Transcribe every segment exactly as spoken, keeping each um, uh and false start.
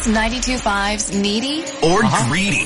ninety-two point five's Needy or uh-huh. Greedy.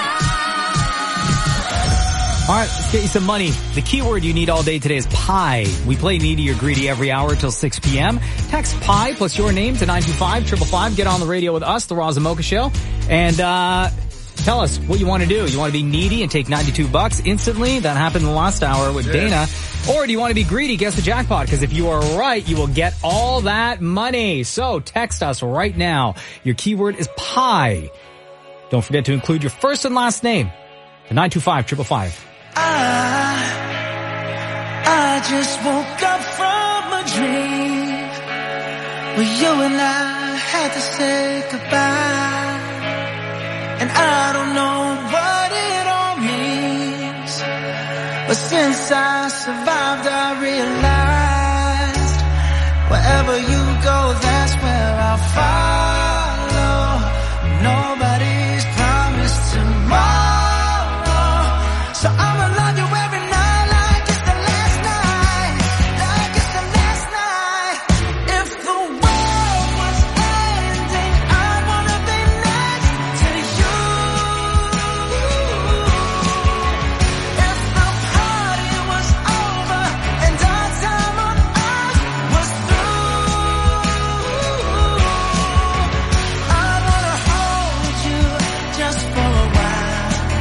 All right, let's get you some money. The keyword you need all day today is pie. We play Needy or Greedy every hour till six p.m. Text pie plus your name to nine two five, five five five. Get on the radio with us, the Roz and Mocha Show. And, uh, tell us what you want to do. You want to be needy and take ninety-two bucks instantly? That happened in the last hour with Dana. Or do you want to be greedy? Guess the jackpot. Because if you are right, you will get all that money. So text us right now. Your keyword is pie. Don't forget to include your first and last name to nine two five, five five five. I, I just woke up from a dream where you and I had to say goodbye. And I don't know what it all means, but since I survived I realized wherever you go, that's where I'll follow. Nobody's promised tomorrow. So I'ma love you every night like it's the last night, like it's the last night. If the world was ending, I'd wanna be next to you. If the party was over and our time on earth was through, I'd wanna hold you just for a while.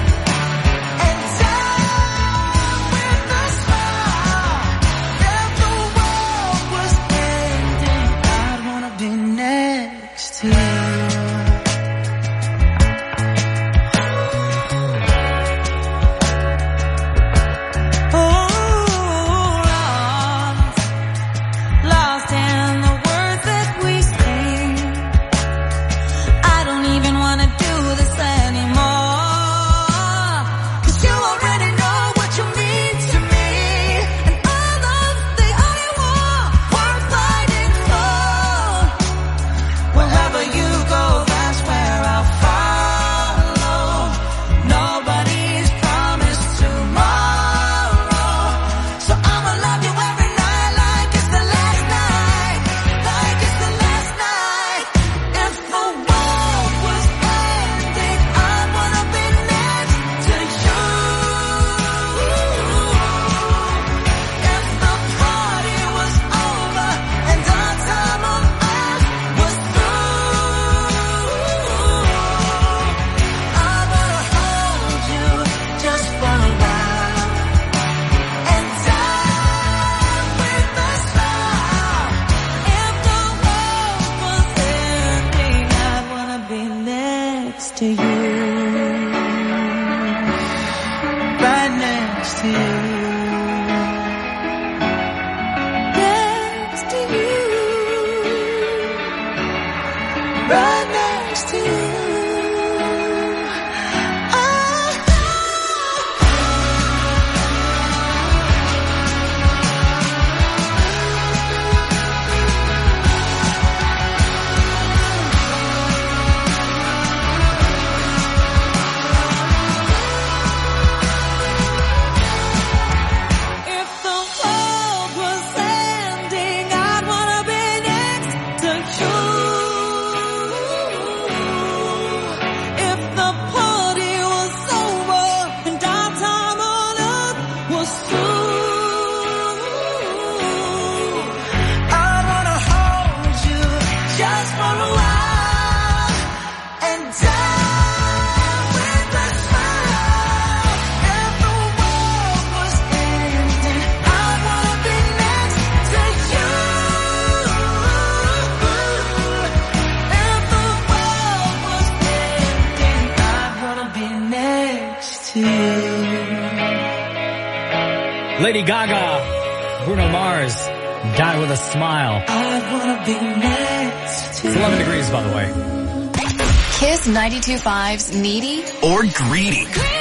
Lady Gaga, Bruno Mars, Die With a Smile. I wanna be next to It's eleven degrees, by the way. Kiss ninety-two point five's Needy or Greedy.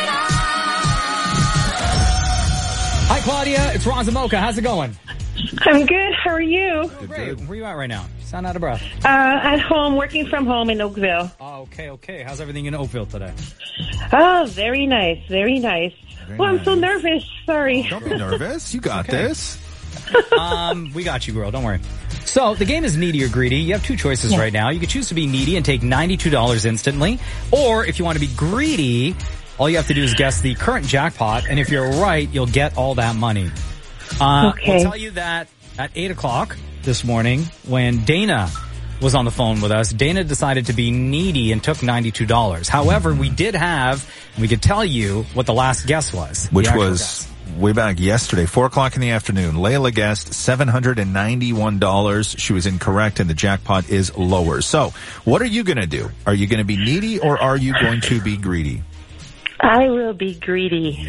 Hi, Claudia. It's Roz and Mocha. How's it going? I'm good. How are you? Good, great. Where are you at right now? You sound out of breath. Uh, at home, working from home in Oakville. Oh, okay, okay. How's everything in Oakville today? Oh, very nice. Very nice. Very well, nice. I'm so nervous. Sorry. Don't be nervous. You got Okay. this. um, we got you, girl. Don't worry. So the game is needy or greedy. You have two choices Yeah. right now. You could choose to be needy and take ninety-two dollars instantly. Or if you want to be greedy, all you have to do is guess the current jackpot. And if you're right, you'll get all that money. Uh, Okay. We'll tell you that at eight o'clock this morning when Dana was on the phone with us, Dana decided to be needy and took ninety-two dollars. However, we did have, we could tell you what the last guess was. Which the actual was guess. way back yesterday, four o'clock in the afternoon. Layla guessed seven hundred ninety-one dollars. She was incorrect, and the jackpot is lower. So, what are you going to do? Are you going to be needy, or are you going to be greedy? I will be greedy.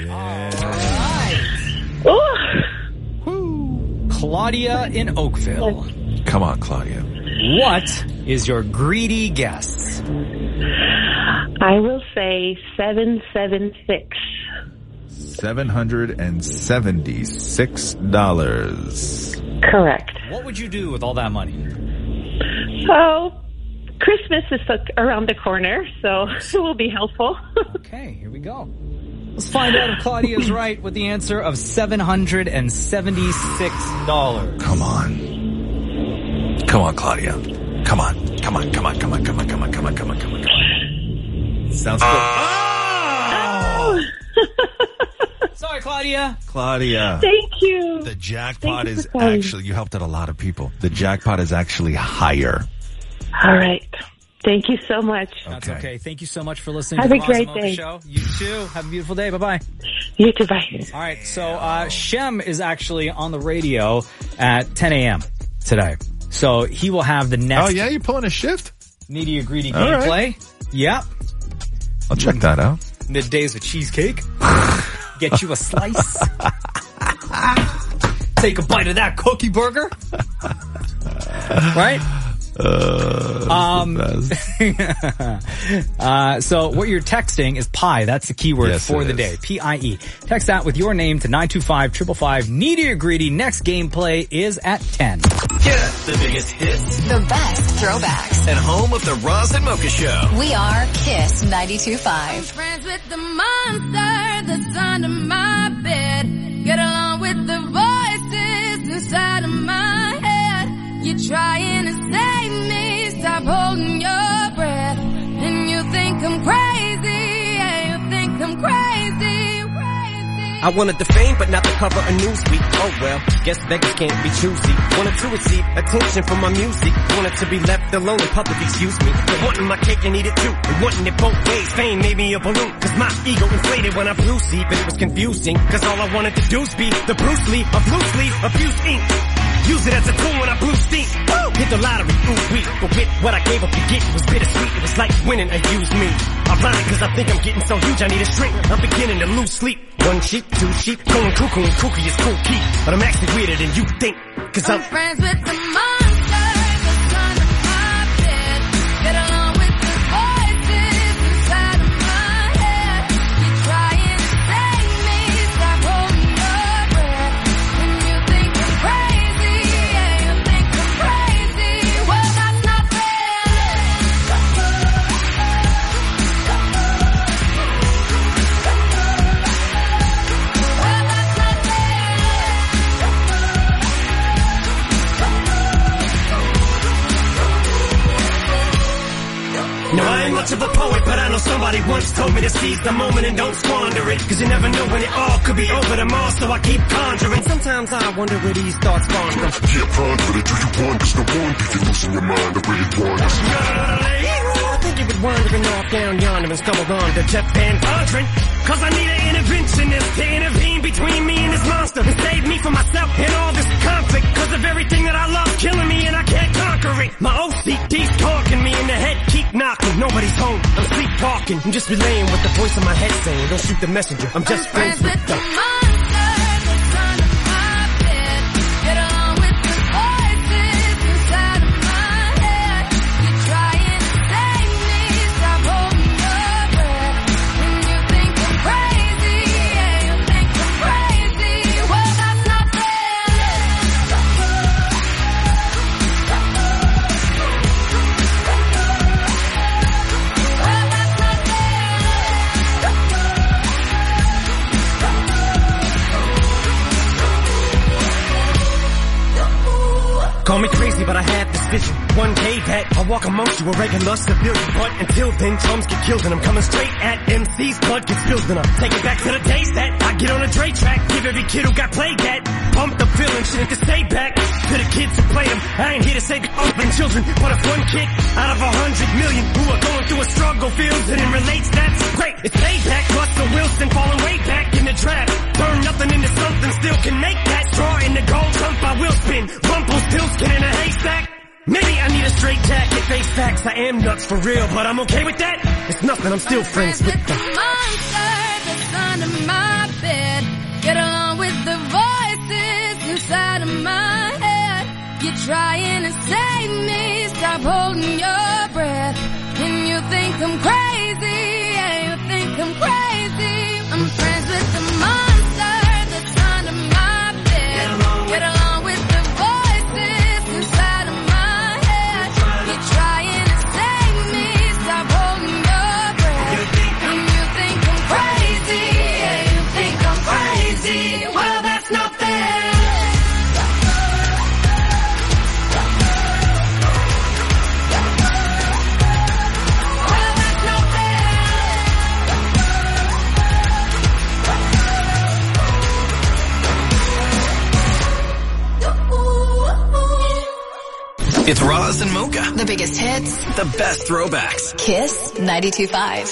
Ooh. Claudia in Oakville. Come on, Claudia. What is your greedy guess? I will say seven seven six. seven hundred seventy-six dollars. Correct. What would you do with all that money? Oh, Christmas is around the corner, so it will be helpful. Okay, here we go. Let's find out if Claudia is right with the answer of seven hundred seventy-six dollars. Come on. Come on, Claudia. Come on. Come on, come on, come on, come on, come on, come on, come on, come on, come on. Sounds good. Oh! Sorry, Claudia. Claudia. Thank you. The jackpot Thank you is for calling. actually, you helped out a lot of people. The jackpot is actually higher. All right. Thank you so much. That's Okay. okay. Thank you so much for listening Have to a the great Razamoka day. Show. You too. Have a beautiful day. Bye-bye. You too. Bye. All right, so uh, Shem is actually on the radio at ten a.m. today. So he will have the next Oh, yeah? You're pulling a shift? needy or greedy All right. gameplay. Yep. I'll check that out. Middays with cheesecake. Get you a slice. Take a bite of that cookie burger. Right? Uh, Um, uh, so what you're texting is pie. That's the keyword Yes, for it the is. day. P I E. Text that with your name to nine two five, five five five. Needy or greedy. Next gameplay is at ten. Get the biggest hits The best throwbacks. and home of the Roz and Mocha Show. We are Kiss ninety-two point five. Friends with the monster that's under my bed. Get along with the voices inside of my head. You're trying to save me, stop holding your breath. And you think I'm crazy, yeah, you think I'm crazy, crazy. I wanted the fame, but not the cover of Newsweek. Oh well, guess beggars can't be choosy. Wanted to receive attention from my music. Wanted to be left alone in public, excuse me. But wanting my cake and eat it too. And wanting it both ways. Fame made me a balloon. Cause my ego inflated when I blew sleep. And it was confusing. Cause all I wanted to do was be the Bruce Lee of blue sleep, abuse ink. Use it as a tool when I blew steam. Woo! Hit the lottery, ooh wee. But with what I gave up to get was bittersweet. It was like winning a used me. Ironic cause I think I'm getting so huge I need a shrink. I'm beginning to lose sleep. One sheep, two sheep, going cuckoo and kooky is cool key. But I'm actually weirder than you think. Cause I'm I'm friends with the monster that's under my bed. Get along with the voices inside of my head. You're trying to save me, stop holding your breath. And you think I'm crazy, yeah, you think I'm crazy. Well, that's not fair. Well, that's not No, I ain't much of a poet, but I know somebody once told me to seize the moment and don't squander it. Cause you never know when it all could be over tomorrow, so I keep conjuring. Sometimes I wonder where these thoughts spawn from. Yeah, ponder it. Do you want? There's no one you can lose in your mind the way it wanders. I think you've been wandering off down yonder and stumbled on to Jeff Van Vondren. Cause I need an interventionist to intervene between me and this monster and save me from myself and all this conflict. Cause of everything that I love killing me and I can't conquer it. My O C D's talking me in the head, keep knocking. Nobody's home, I'm sleepwalking. I'm just relaying what the voice in my head saying. Don't shoot the messenger, I'm just I'm friends friends with with the the... monster that's under my bed. Get along with the voices inside of my head. You're trying to save me, stop holding your breath. And you think I'm crazy, yeah, you think I'm crazy. Well, that's not fair. Well, that's not fair. Call me crazy, but I have this vision. One day that I'll walk amongst you, a regular civilian. But until then, drums get killed and I'm coming straight at M C's. Blood gets spilled and I'm taking back to the days that I get on a Dre track. Give every kid who got played that. Pump the feeling, shit to stay back. To the kids who play them, I ain't here to save the open children. But if one kid out of a hundred million who are going through a struggle feels it and relates, that's great. It's payback. Russell Wilson falling way back in the draft. Turn nothing into something, still can make that. Straw in the gold hump, I will spin. Rumpelstiltskin in a haystack. Maybe I need a straight jacket, face facts. I am nuts for real, but I'm okay with that. It's nothing, I'm still friends with the monster that's under my bed. Get along with the voices inside of my head. You're trying to save me, stop holding your breath. And you think I'm crazy, yeah, you think I'm crazy. I'm friends with the monster that's under my bed. Get along with, Get along with the voices inside of my head. You're trying to save me, stop holding your breath. And you think I'm crazy, yeah, you think I'm crazy. Well, that's not fair. It's Roz and Mocha. The biggest hits. The best throwbacks. Kiss ninety-two point five.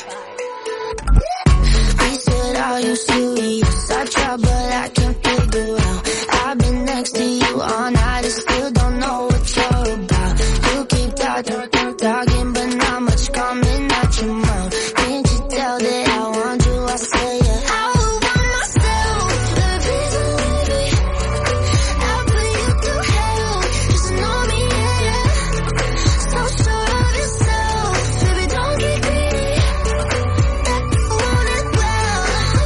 We said, are you serious? I try, but I can't figure out. I've been next to you all night and still don't know what you're about. You keep talking, talking, but not much coming out your mouth. Can't you tell that I want you? I say yeah. I would want myself the reason, baby. I'll put you through hell. Just know me, yeah, yeah. So sure of yourself, baby, don't get greedy. That want it well,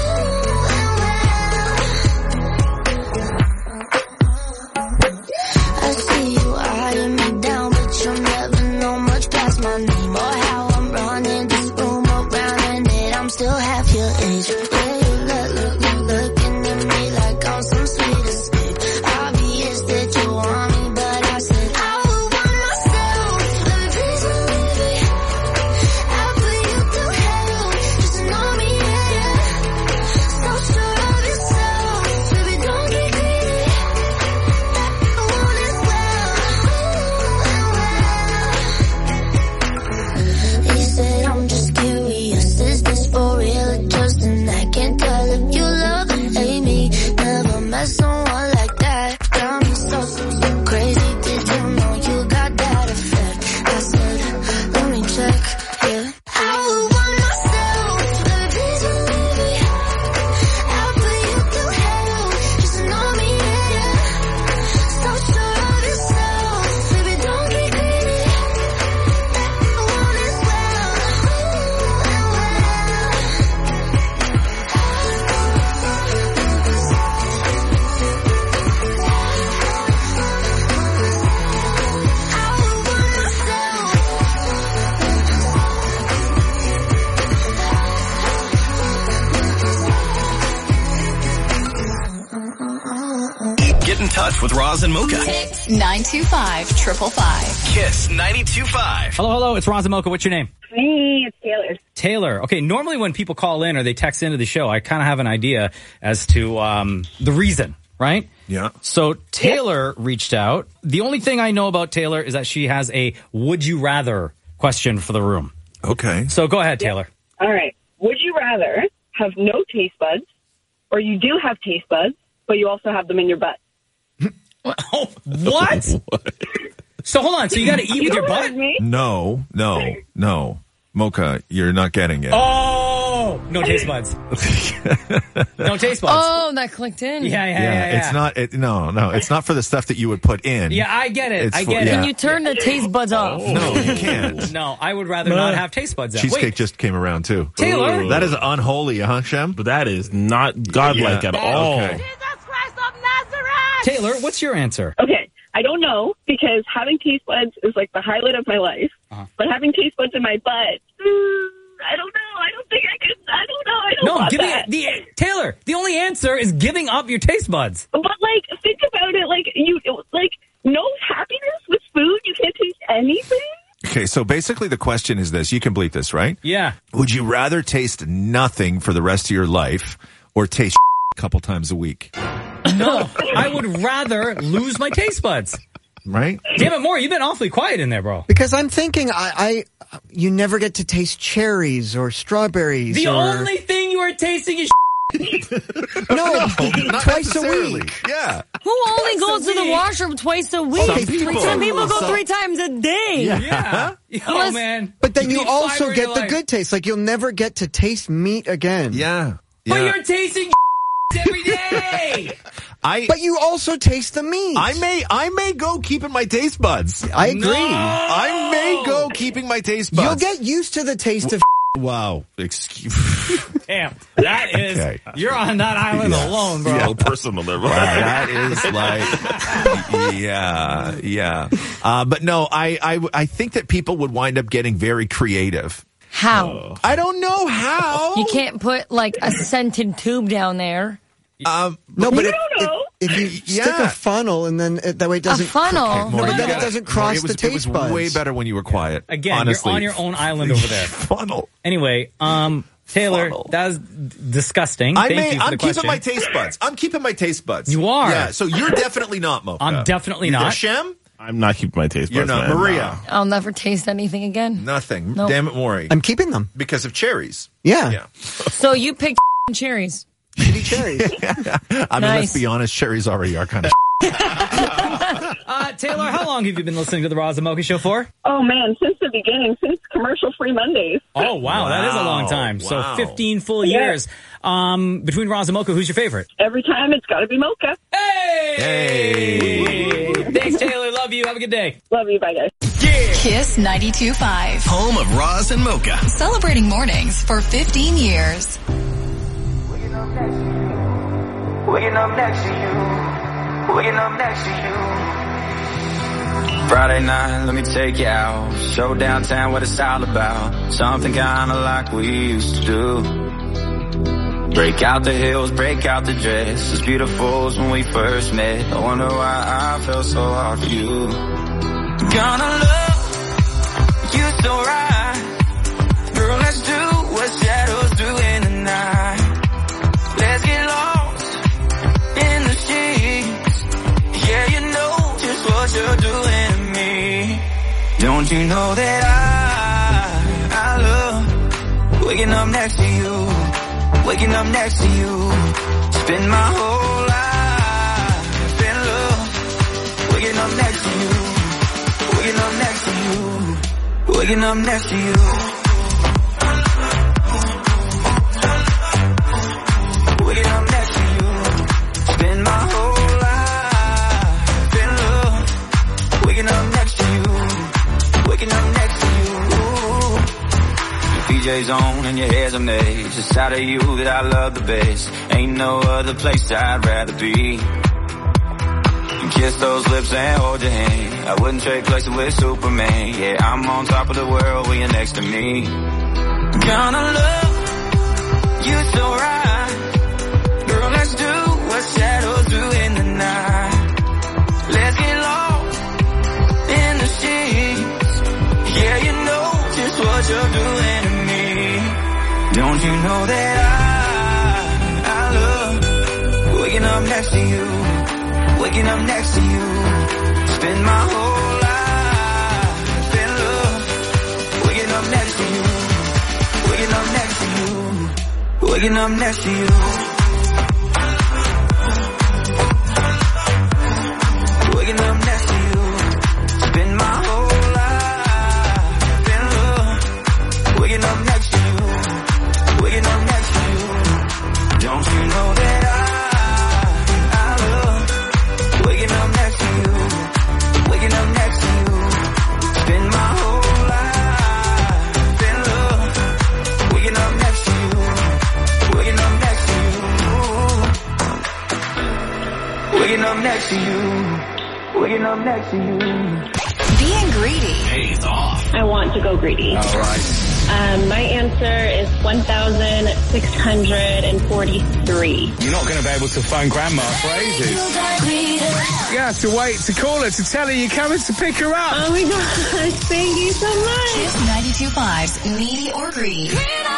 I see you eyeing me down, but you'll never know much past my name or how I'm running this room around and that I'm still half your age. Yeah, you look, look, look, looking at me like I'm some sweet escape. Obvious that you want me, but I said I would want myself the reason, baby. I'll put you through hell. Just know me, yeah, yeah. So sure of yourself, baby, don't get greedy. That want it well, He said I'm just curious, is this for real or just an act? Can't tell if you love or hate me. Never met someone like that. Got me so, so, so crazy. Did you know you got that effect? I said, let me check, yeah. I would want myself the reason, baby. I'll put you through hell. Just know me, yeah, yeah. So sure of yourself, baby, don't get greedy. That want it well, I would want myself. Get in touch with Roz and Mocha. nine two five, triple five. Kiss ninety-two point five. Hello, hello. It's Roz and Mocha. What's your name? Me, it's Taylor. Taylor. Okay, normally when people call in or they text into the show, I kind of have an idea as to um, the reason, right? Yeah. So Taylor reached out. The only thing I know about Taylor is that she has a would you rather question for the room. Okay. So go ahead, Taylor. All right. Would you rather have no taste buds, or you do have taste buds, but you also have them in your butt? Oh, what? So hold on. So you got to eat with your butt? Me? No, no, no. Mocha, you're not getting it. Oh, no taste buds. No taste buds. Oh, that clicked in. Yeah, yeah, yeah. yeah, It's not, it, no, no, it's not for the stuff that you would put in. Yeah, I get it. It's I for- get yeah. it. Can you turn the taste buds off? No, you can't. No, I would rather not have taste buds. Out. Cheesecake Wait, just came around too. Taylor? That is unholy, huh, Shem? But that is not godlike Yeah. at all. Okay. Taylor, what's your answer? Okay. I don't know, because having taste buds is like the highlight of my life. Uh-huh. But having taste buds in my butt, mm, I don't know. I don't think I could. I don't know. I don't No, want give me that. the Taylor. The only answer is giving up your taste buds. But like, think about it. Like you, like no happiness. Okay, so basically the question is this. You can bleep this, right? Yeah. Would you rather taste nothing for the rest of your life or taste a couple times a week? No, I would rather lose my taste buds. Right? Damn it, Maury, you've been awfully quiet in there, bro. Because I'm thinking, I, I you never get to taste cherries or strawberries. The or... only thing you are tasting is no, not twice a necessarily. week. Yeah. Who only Twice goes a to the week. washroom twice a week? Some people. Some people go Some- three times a day. Yeah. Oh, Unless- man. But then you need also fiber in get your the life. good taste. Like you'll never get to taste meat again. Yeah. But Yeah. you're tasting every day. I, But you also taste the meat. I may I may go keeping my taste buds. I agree. No. I may go keeping my taste buds. You'll get used to the taste of. Wow. Excuse Damn, that is, Okay. you're on that island Yeah. alone, bro. Real personal level. Wow, that is like, yeah, yeah. Uh, but no, I, I, I think that people would wind up getting very creative. How? I don't know how. You can't put like a scented tube down there. Um, No, but You if, don't know. if, if you stick Yeah. a funnel and then it, that way it doesn't. funnel? No, Maury, but then you it gotta- doesn't Maury, cross it was, the taste It was buds. way better when you were quiet. Again, honestly. you're on your own island over there. Funnel. Anyway, um, Taylor, Funnel. that was disgusting. I Thank may, you for I'm the keeping question. my taste buds. I'm keeping my taste buds. You are? Yeah, so you're definitely not, Mocha. I'm definitely Either not. Shem? I'm not keeping my taste buds. You're not. man. Maria? I'll never taste anything again. Nothing. Nope. Damn it, Maury. I'm keeping them. Because of cherries. Yeah. Yeah. So you picked cherries. Shitty cherries. I mean, let's Nice. be honest, cherries already are kind of Uh, Taylor, how long have you been listening to the Roz and Mocha Show for? Oh, man, since the beginning, since commercial-free Mondays. Oh, wow, that is a long time. Wow. So fifteen full Yeah. years. Um, between Roz and Mocha, who's your favorite? Every time it's got to be mocha. Hey! Hey! Thanks, Taylor. Love you. Have a good day. Love you. Bye, guys. Kiss ninety-two point five. Home of Roz and Mocha. Celebrating mornings for fifteen years. Waking up next to you. Waking up next to you. Waking up next to you. Friday night, let me take you out. Show downtown what it's all about. Something kinda like we used to do. Break out the heels, break out the dress. As beautiful as when we first met. I wonder why I felt so hard for you. Gonna love you so right. Girl, let's do what shadows do in the night. Let's get lost in the sheets. Yeah, you know just what you're doing to me. Don't you know that I, I love waking up next to you. Waking up next to you. Spend my whole life in love. Waking up next to you. Waking up next to you. Waking up next to you. Waking up next to you. Spend my whole life in love. Waking up next to you. Waking up next to you. Your P J's on and your hair's a mess. It's out of you that I love the best. Ain't no other place I'd rather be. Kiss those lips and hold your hand. I wouldn't trade places with Superman. Yeah, I'm on top of the world when you're next to me. Gonna love you so right. Girl, let's do what shadows do in the night. Let's get lost in the sheets. Yeah, you know just what you're doing to me. Don't you know that I, I love waking up next to you. Waking up next to you. Spend my whole life in love. Waking up next to you. Waking up next to you. Waking up next to you. Waking up next to you. Spend my whole life in love. Waking up next to you. Waking up next to you. Don't you know that I, I love waking up next to you. Waking up next to you. Spend my whole life in love. Waking up next to you. Waking up next to you. Waking up next to you. Waking up next to you. Being greedy. Pays off. I want to go greedy. All right. Um, my answer is one thousand six hundred forty-three. You're not going to be able to phone Grandma for ages. You have to wait to call her to tell her you're coming to pick her up. Oh my gosh, thank you so much. Kiss ninety-two point five's Needy or Greedy.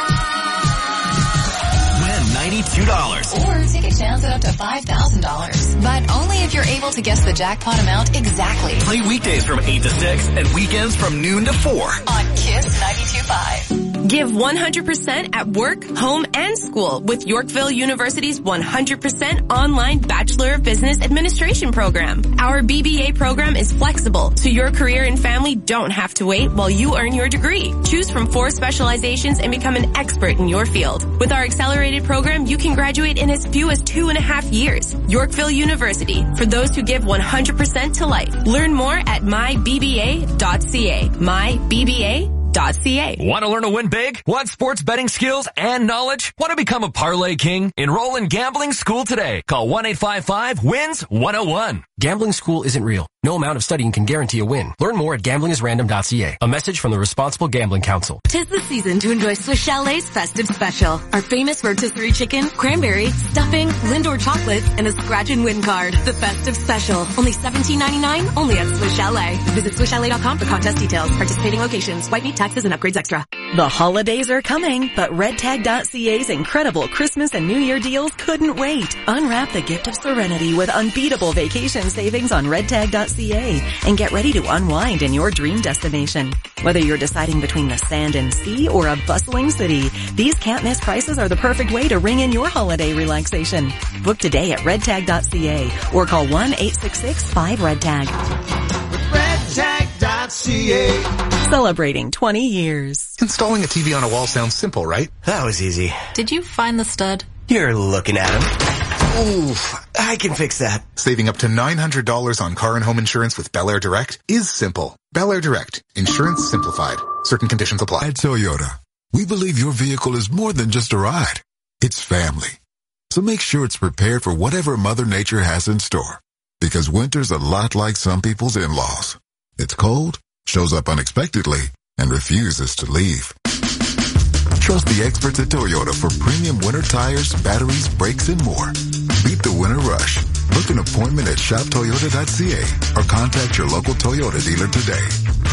Win ninety-two dollars. Or take a chance at up to five thousand dollars. But only if you're able to guess the jackpot amount exactly. Play weekdays from eight to six and weekends from noon to four. On Kiss ninety-two point five. Give one hundred percent at work, home, and school with Yorkville University's one hundred percent online Bachelor of Business Administration program. Our B B A program is flexible, so your career and family don't have to wait while you earn your degree. Choose from four specializations and become an expert in your field. With our accelerated program, you can graduate in as few as two and a half years. Yorkville University, for those who give one hundred percent to life. Learn more at my b b a dot c a. my b b a dot c a. Want to learn to win big? Want sports betting skills and knowledge? Want to become a parlay king? Enroll in Gambling School today. Call one eight five five wins one oh one. Gambling School isn't real. No amount of studying can guarantee a win. Learn more at gambling is random dot c a. A message from the Responsible Gambling Council. Tis the season to enjoy Swiss Chalet's festive special. Our famous rotisserie chicken, cranberry, stuffing, Lindor chocolates, and a scratch and win card. The festive special. Only seventeen ninety-nine, only at Swiss Chalet. Visit swiss chalet dot com for contest details. Participating locations. White meat, taxes, and upgrades extra. The holidays are coming, but red tag dot c a's incredible Christmas and New Year deals couldn't wait. Unwrap the gift of serenity with unbeatable vacation savings on red tag dot c a and get ready to unwind in your dream destination. Whether you're deciding between the sand and sea or a bustling city, these can't miss prices are the perfect way to ring in your holiday relaxation. Book today at red tag dot c a or call one eight six six five red tag. red tag dot c a. Celebrating twenty years. Installing a T V on a wall sounds simple, right? That was easy. Did you find the stud? You're looking at him. Oof, I can fix that. Saving up to nine hundred dollars on car and home insurance with Bel Air Direct is simple. Bel Air Direct. Insurance simplified. Certain conditions apply. At Toyota, we believe your vehicle is more than just a ride. It's family. So make sure it's prepared for whatever Mother Nature has in store. Because winter's a lot like some people's in-laws. It's cold, shows up unexpectedly, and refuses to leave. Trust the experts at Toyota for premium winter tires, batteries, brakes, and more. Beat the winter rush. Book an appointment at shop toyota dot c a or contact your local Toyota dealer today.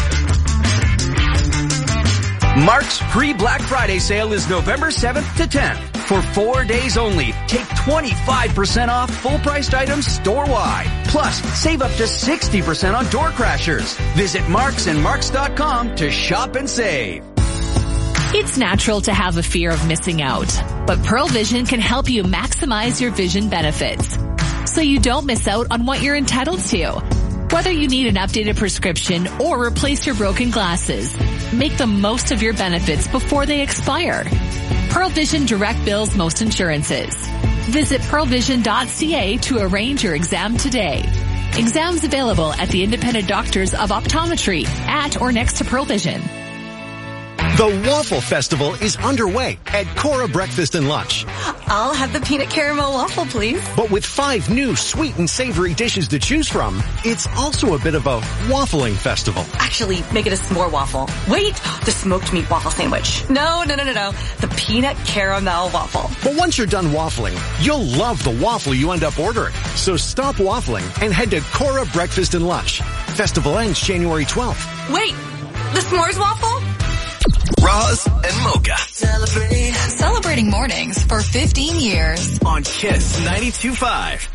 Mark's pre-Black Friday sale is November seventh to tenth. For four days only, take twenty-five percent off full-priced items store-wide. Plus, save up to sixty percent on door crashers. Visit marks and marks dot com to shop and save. It's natural to have a fear of missing out, but Pearl Vision can help you maximize your vision benefits so you don't miss out on what you're entitled to. Whether you need an updated prescription or replace your broken glasses, make the most of your benefits before they expire. Pearl Vision direct bills most insurances. Visit pearl vision dot c a to arrange your exam today. Exams available at the independent doctors of optometry at or next to Pearl Vision. The Waffle Festival is underway at Cora Breakfast and Lunch. I'll have the peanut caramel waffle, please. But with five new sweet and savory dishes to choose from, it's also a bit of a waffling festival. Actually, make it a s'more waffle. Wait, the smoked meat waffle sandwich. No, no, no, no, no. The peanut caramel waffle. But once you're done waffling, you'll love the waffle you end up ordering. So stop waffling and head to Cora Breakfast and Lunch. Festival ends January twelfth. Wait, the s'mores waffle? Roz and Mocha. Celebrating. Celebrating mornings for fifteen years. On Kiss ninety-two point five.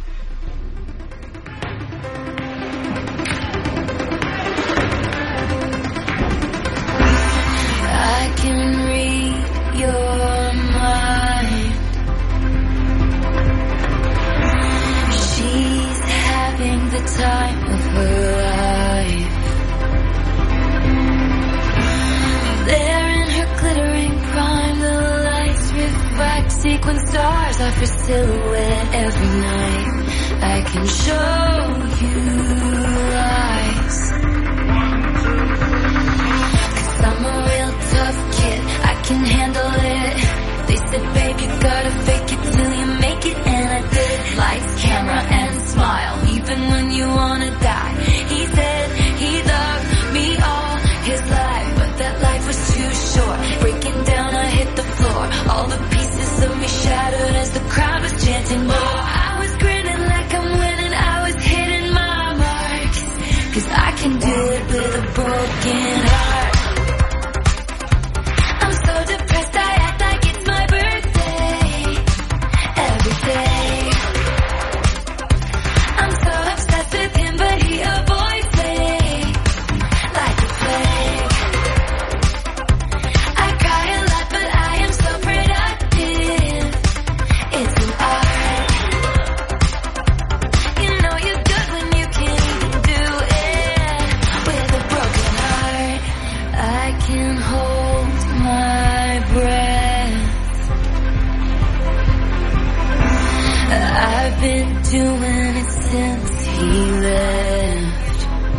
I can read your mind. She's having the time of her life. There in her glittering prime, the lights reflect sequin stars off her silhouette every night. I can show you lies. Cause I'm a real tough kid, I can handle it. They said, babe, you gotta fake it till you make it, and I did. Lights, camera, and smile, even when you wanna die. He said he loved me all his life, but that life was too short. 'cause I can do it with a broken heart. I'm so depressed, I act like it's my birthday every day. I'm so obsessed with him, but he avoids me like a plague. I cry a lot, but I am so productive. It's an art. You know you're good when you can't even do it with a broken heart. I can hold my breath. I've been doing it since he left.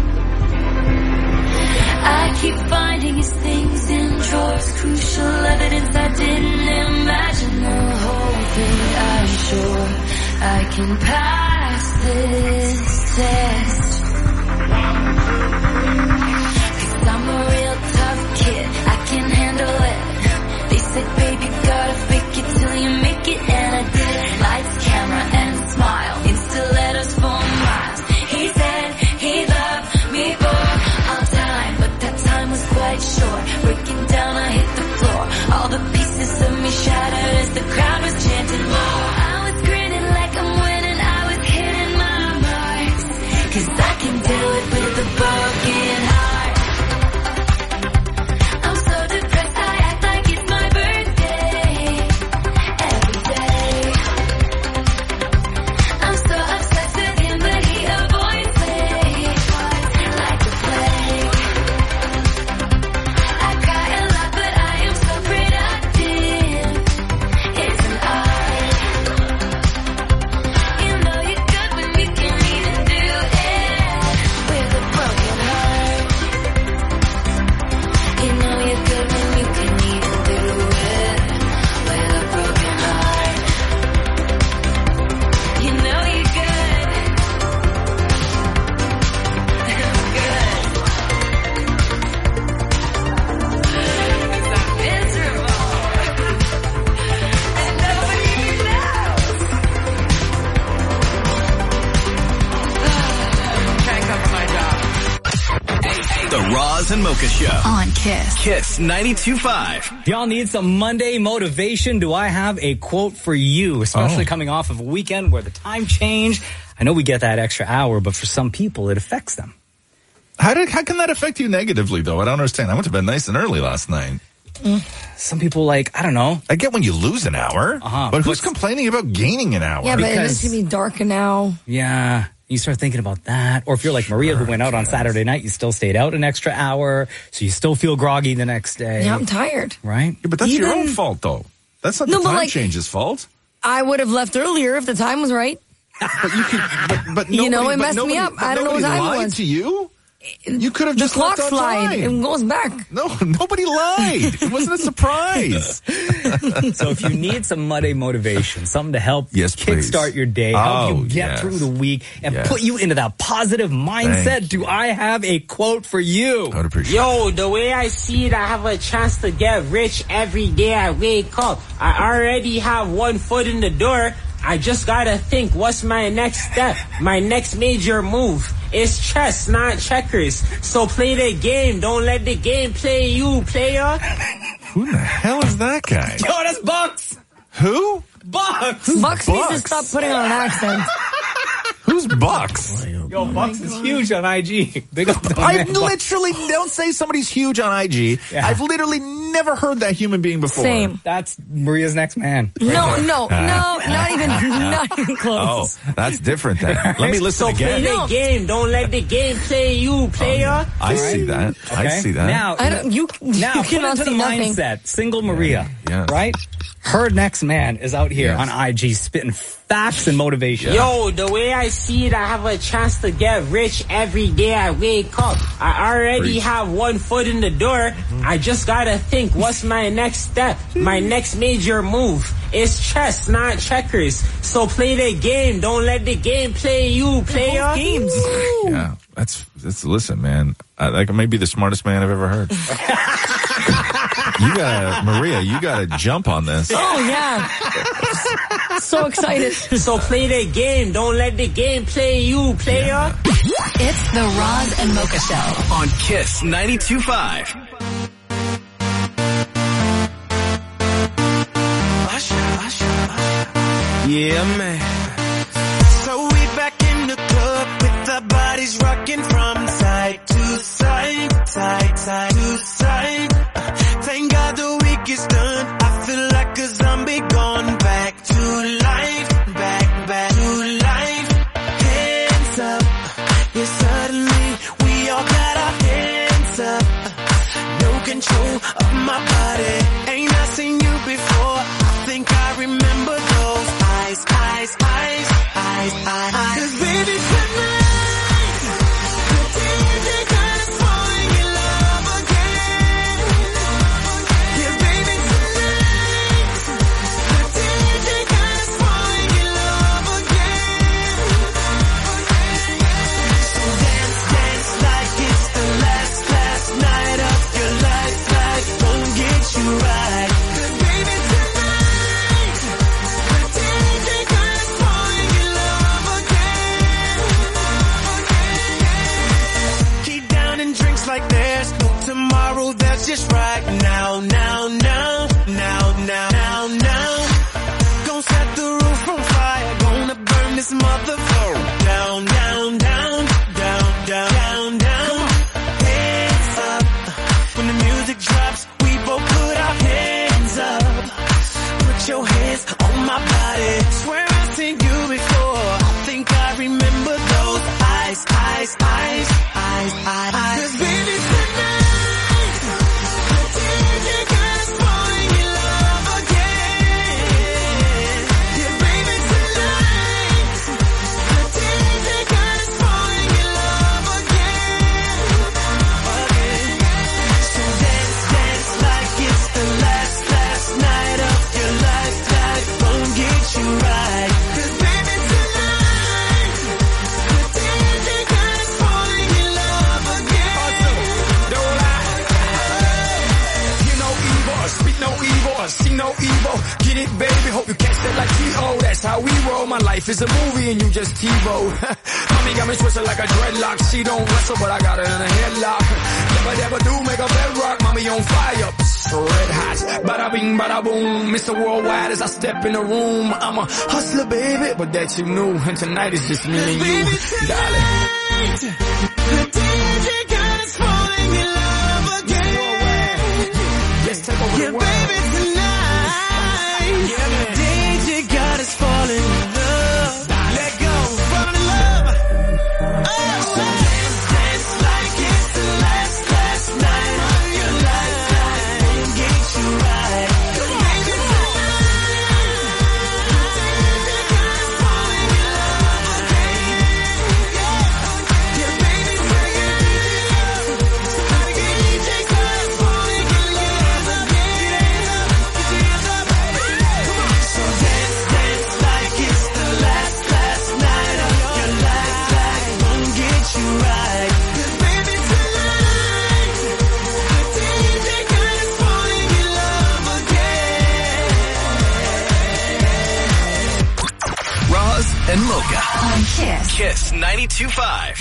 I keep finding his things in drawers, crucial evidence I didn't imagine. The whole thing, I'm sure I can pass this test. 'Cause I'm a real tough kid, I can handle it. They said, baby, gotta fake it till you make it, and I did. Lights, camera, and smile, in stilettos for miles. He said he loved me for all time, but that time was quite short. Breaking down, I hit the floor. All the pieces of me shattered as the crowd was chanting more. I was grinning like I'm winning, I was hitting my marks. 'Cause I can do it with a broken heart. I'm so depressed, I act like it's my birthday every day. I'm so obsessed with him, but he avoids me like a plague. I cry a lot, but I am so productive. It's an art. You know you're good when you can't even do it with a broken heart. You know you're good when you can't even do it with a broken heart. You know you're good. Good. I'm miserable. And nobody knows. Can't cover my job. The Roz and Mocha Show. On Kiss. Kiss ninety-two point five. Y'all need some Monday motivation? Do I have a quote for you, especially Oh. coming off of a weekend where the time changed? I know we get that extra hour, but for some people, it affects them. How did how can that affect you negatively though? I don't understand. I went to bed nice and early last night. Some people like, I don't know. I get when you lose an hour, Uh-huh, but who's but- complaining about gaining an hour? Yeah, but Because- it's going to be darker now. Yeah. You start thinking about that. Or if you're like Maria, who went out on Saturday night, you still stayed out an extra hour, so you still feel groggy the next day. Yeah, I'm tired. Right? Yeah, but that's your Even- own fault though. That's not No, the but time like- change's fault. I would have left earlier if the time was right. But you could, but, but You know, nobody- it but messed me nobody- up. but I don't know what nobody time it lied was. to you. You could have The just clock left on slide. time. It goes back. No, nobody lied. It wasn't a surprise. So if you need some Monday motivation, something to help Yes, please. kickstart your day, help Oh, you get yes. through the week, and Yes. put you into that positive mindset, Thank do I have a quote for you? I would appreciate Yo, the way I see it, I have a chance to get rich every day I wake up. I already have one foot in the door. I just gotta think, what's my next step? My next major move. It's chess, not checkers. So play the game. Don't let the game play you, player. Who the hell is that guy? Yo, that's Bucks! Who? Bucks! Bucks needs to Bucks? stop putting on an accent. Who's Bucks? Yo, Bucks is huge on I G. Big up the I man, Bucks. literally don't say somebody's huge on I G. Yeah. I've literally never heard that human being before. Same. That's Maria's next man. No, no, no, not even, not even Oh, close. that's different then. Let me listen So play again. the No. game. Don't let the game play you, player. I see that. I Okay? see that. Now, I don't, you, now you put cannot into the see nothing. mindset. Single Maria, Yes. right? Her next man is out here Yes. on I G spitting facts and motivation. Yo, the way I see it, I have a chance to get rich every day I wake up. I already Preach. have one foot in the door. I just gotta think, what's my next step? My next major move. It's chess, not checkers. So play the game. Don't let the game play you, player. Games. Yeah, that's, that's, listen, man. I, like, I may be the smartest man I've ever heard. You gotta, Maria, you gotta jump on this. Oh, yeah. So excited. So play the game. Don't let the game play you, player. Yeah. It's the Roz and Mocha Show on Kiss ninety-two point five. Yeah, man. So we back in the club with our bodies rocking from side to side, side, side to side. Thank God the week is done. I feel like a zombie gone back to life, back, back to life. Hands up, yeah, suddenly we all got our hands up. No control of my body. Ain't I seen you before? I think I remember those eyes, eyes, eyes, eyes, eyes. 'Cause baby tonight, the D J got us falling in love again. Yeah, baby tonight, the D J got us falling in love again. So dance, dance like it's the last, last night of your life. Life won't get you right. 'Cause baby tonight, the D J got us falling in love again. Keep down and drinks like there's no tomorrow. That's just right now, now, now, now, now, now, now. Gonna set the roof on fire. Gonna burn this motherfucker down, down, down, down, down, down, down. Hands up. When the music drops, we both put our hands up. Put your hands on my body. Swear I've seen you before. I think I remember those eyes, eyes, eyes, eyes, eyes. 'Cause baby tonight, the D J got us falling in love again. Yeah, baby tonight, the D J got us falling in love again. Again. So dance, dance like it's the last, last night of your life. Life won't get you right. 'Cause baby tonight, the D J got us falling in love again. Don't lie. Hear no evil, speak no evil, see no evil. Get it, baby, hope you catch that like T O. That's how we roll. My life is a movie and you just TiVo. Mommy got me twisted like a dreadlock. She don't wrestle, but I got her in a headlock. Never, never do make a bedrock. Mommy on fire, red hot. Bada bing, bada boom. Mister Worldwide as I step in the room. I'm a hustler, baby, but that you knew. And tonight is just me and you, darling. The D J got us falling in love again. Let's take over Yeah, the world. baby tonight, the D J got us falling in love. Let go, fall in love. Oh, so dance, dance like it's the last, last night of your life. Life won't get you right. 'Cause baby tonight, the D J got us falling in love again. Yeah, baby tonight, the D J got us falling in love again. So dance, dance like it's the last, last night of your life. Life won't get you right. 'Cause baby tonight, the D J got us falling in love again. Roz and Mocha on Kiss. Kiss ninety-two point five.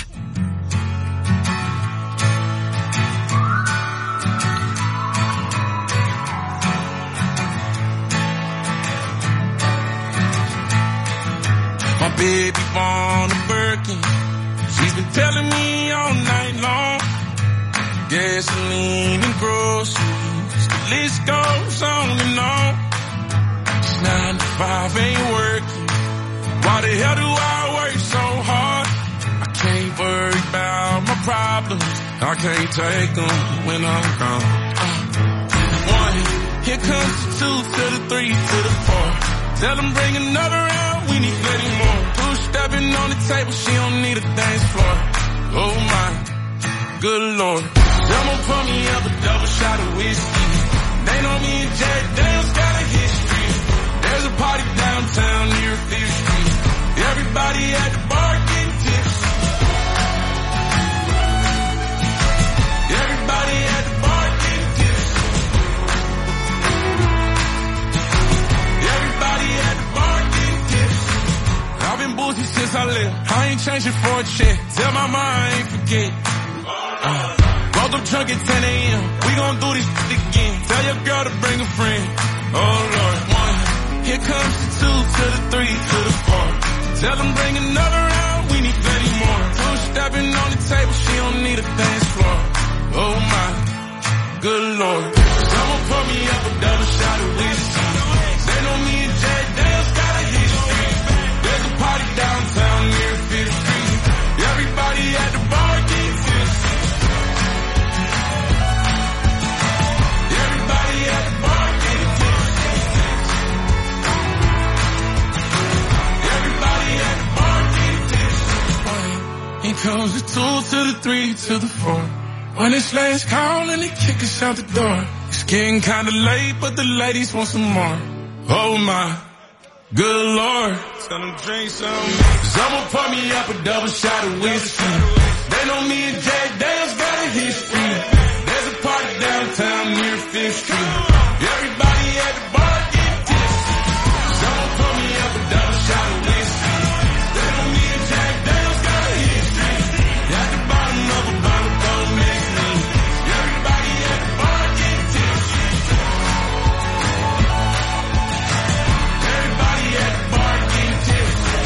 My baby born a Birkin. She's been telling me all night long. Gasoline and groceries. The list goes on and on. It's nine to five ain't working. Why the hell do I work so hard? I can't worry about my problems. I can't take them when I'm gone. Uh, one, here comes the two to the three to the four. Tell them bring another round, we need plenty more. Two stepping on the table, she don't need a dance floor. Oh my, good lord. Someone pour me up a double shot of whiskey. They know me and Jack Daniels got a history. There's a party downtown near Fifth Street. Everybody at the bar getting tipsy. Everybody at the bar getting tipsy. exchange it for a check. Tell my mom I ain't forget. Uh, woke up drunk at ten a.m. We gon' do this shit again. Tell your girl to bring a friend. Oh Lord, one. Here comes the two to the three to the four. Tell them bring another round. We need plenty more. Two stepping on the table. She don't need a dance floor. Oh my, good Lord. Someone pour me up a double shot of whiskey. They know me and Jay Dale's got a history. There's a party downtown near Fifth Street. Everybody at the bar get tipsy. Everybody at the bar get tipsy. Everybody at the bar get tipsy. Here comes the two to the three to the four. When it's last call and they kick us out the door. It's getting kinda late, but the ladies want some more. Oh my, good Lord. Tell them drink some. Someone pour me up a double shot of whiskey. They know me and Jay Dale's got a history. There's a party downtown near Fifth Street. Everybody at the bar get tipsy. Someone pour me up a double shot of whiskey. They know me and Jay Dale's got a history. At the bottom of a bottle, don't mix me. Everybody at the bar get tipsy. Everybody at the bar get tipsy.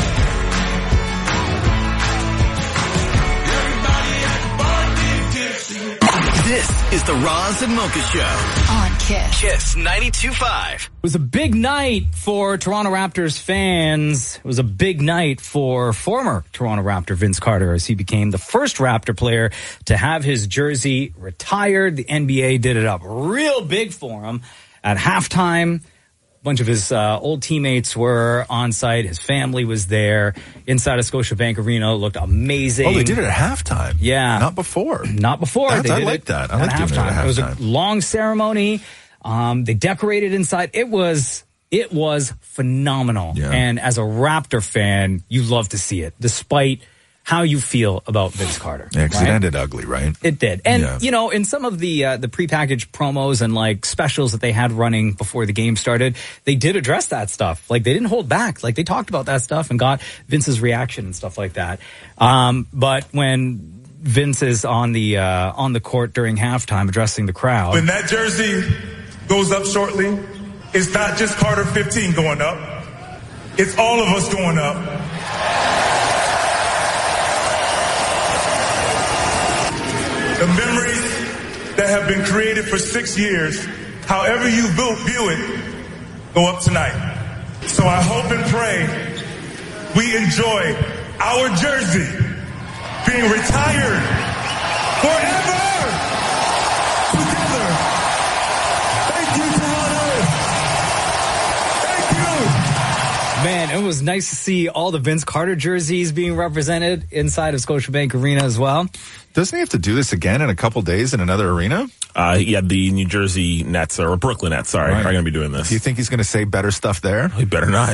Everybody at the bar get tipsy. This is the Roz and Mocha Show on Kiss. Kiss ninety-two point five. It was a big night for Toronto Raptors fans. It was a big night for former Toronto Raptor Vince Carter as he became the first Raptor player to have his jersey retired. The N B A did it up real big for him. At halftime, a bunch of his uh, old teammates were on site. His family was there. Inside of Scotiabank Arena, it looked amazing. Oh, they did it at halftime. Yeah. Not before. Not before. That's, They I did like it that. I at like doing it at halftime. It was a long ceremony. Um, they decorated inside. It was, it was phenomenal. Yeah. And as a Raptor fan, you love to see it, despite how you feel about Vince Carter. Yeah, because right? it ended ugly, right? It did. And, Yeah. you know, in some of the uh, the prepackaged promos and, like, specials that they had running before the game started, they did address that stuff. Like, they didn't hold back. Like, they talked about that stuff and got Vince's reaction and stuff like that. Um, but when Vince is on the uh, on the court during halftime addressing the crowd. When that jersey goes up shortly, it's not just Carter fifteen going up. It's all of us going up. The memories that have been created for six years, however you view it, go up tonight. So I hope and pray we enjoy our jersey being retired forever together. Thank you, Toronto. Thank you. Man, it was nice to see all the Vince Carter jerseys being represented inside of Scotiabank Arena as well. Doesn't he have to do this again in a couple days in another arena? Uh, yeah, the New Jersey Nets, or Brooklyn Nets, sorry, Right. are going to be doing this. Do you think he's going to say better stuff there? He better not.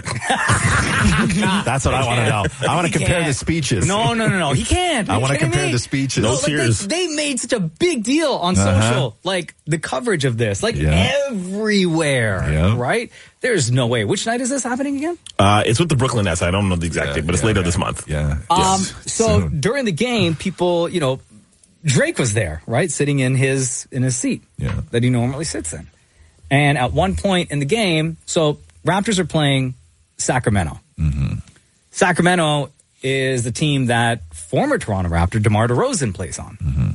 That's what I want to know. I want to He compare can't. the speeches. No, no, no, no. He can't. I You want to kidding compare me? the speeches. No, like they, they made such a big deal on Uh-huh. social, like the coverage of this, like Yeah. everywhere, Yeah. right? There's no way. Which night is this happening again? Uh, it's with the Brooklyn Nets. I don't know the exact date, but it's later this month. Yeah. Um, so during the game, people, you know, Drake was there, right, sitting in his in his seat yeah. that he normally sits in. And at one point in the game, so Raptors are playing Sacramento. Mm-hmm. Sacramento is the team that former Toronto Raptor DeMar DeRozan plays on. Mm-hmm.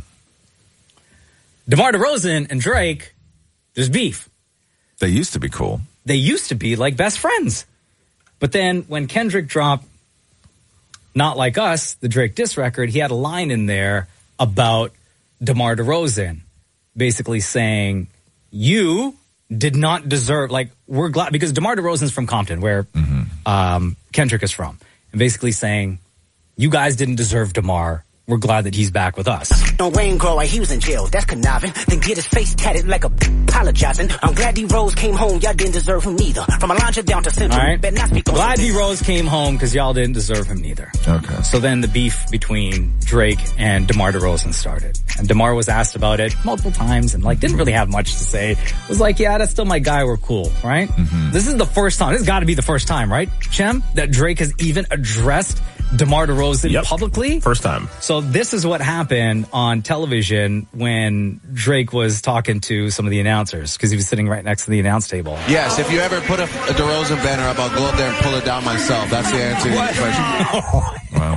DeMar DeRozan and Drake, there's beef. They used to be cool. They used to be like best friends. But then when Kendrick dropped Not Like Us, the Drake diss record, he had a line in there about DeMar DeRozan, basically saying, you did not deserve, like, we're glad, because DeMar DeRozan's from Compton, where Mm-hmm. um, Kendrick is from, and basically saying, you guys didn't deserve DeMar. We're glad that he's back with us. On Wayne Grow, like he was in jail. That's conniving. Then get his face tatted like a apologizing. I'm glad D Rose came home. Y'all didn't deserve him neither. From Alondra down to Central. All right. Bet not speak on Glad D Rose came home because y'all didn't deserve him neither. Okay. So then the beef between Drake and DeMar DeRozan started. And DeMar was asked about it multiple times and like didn't really have much to say. Was like, yeah, that's still my guy. We're cool, right? Mm-hmm. This is the first time. This has got to be the first time, right, Chem, that Drake has even addressed DeMar DeRozan Yep. publicly? First time. So this is what happened on television when Drake was talking to some of the announcers because he was sitting right next to the announce table. Yes, if you ever put a, a DeRozan banner up, I'll go up there and pull it down myself. That's the answer to your question. Wow.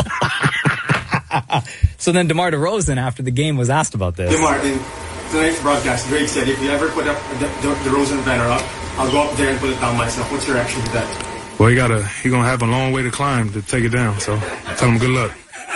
So then DeMar DeRozan, after the game, was asked about this. DeMar, in tonight's broadcast, Drake said, if you ever put up the, the, the DeRozan banner up, I'll go up there and put it down myself. What's your reaction to that? Well, he gotta, he gonna have a long way to climb to take it down. So tell him good luck.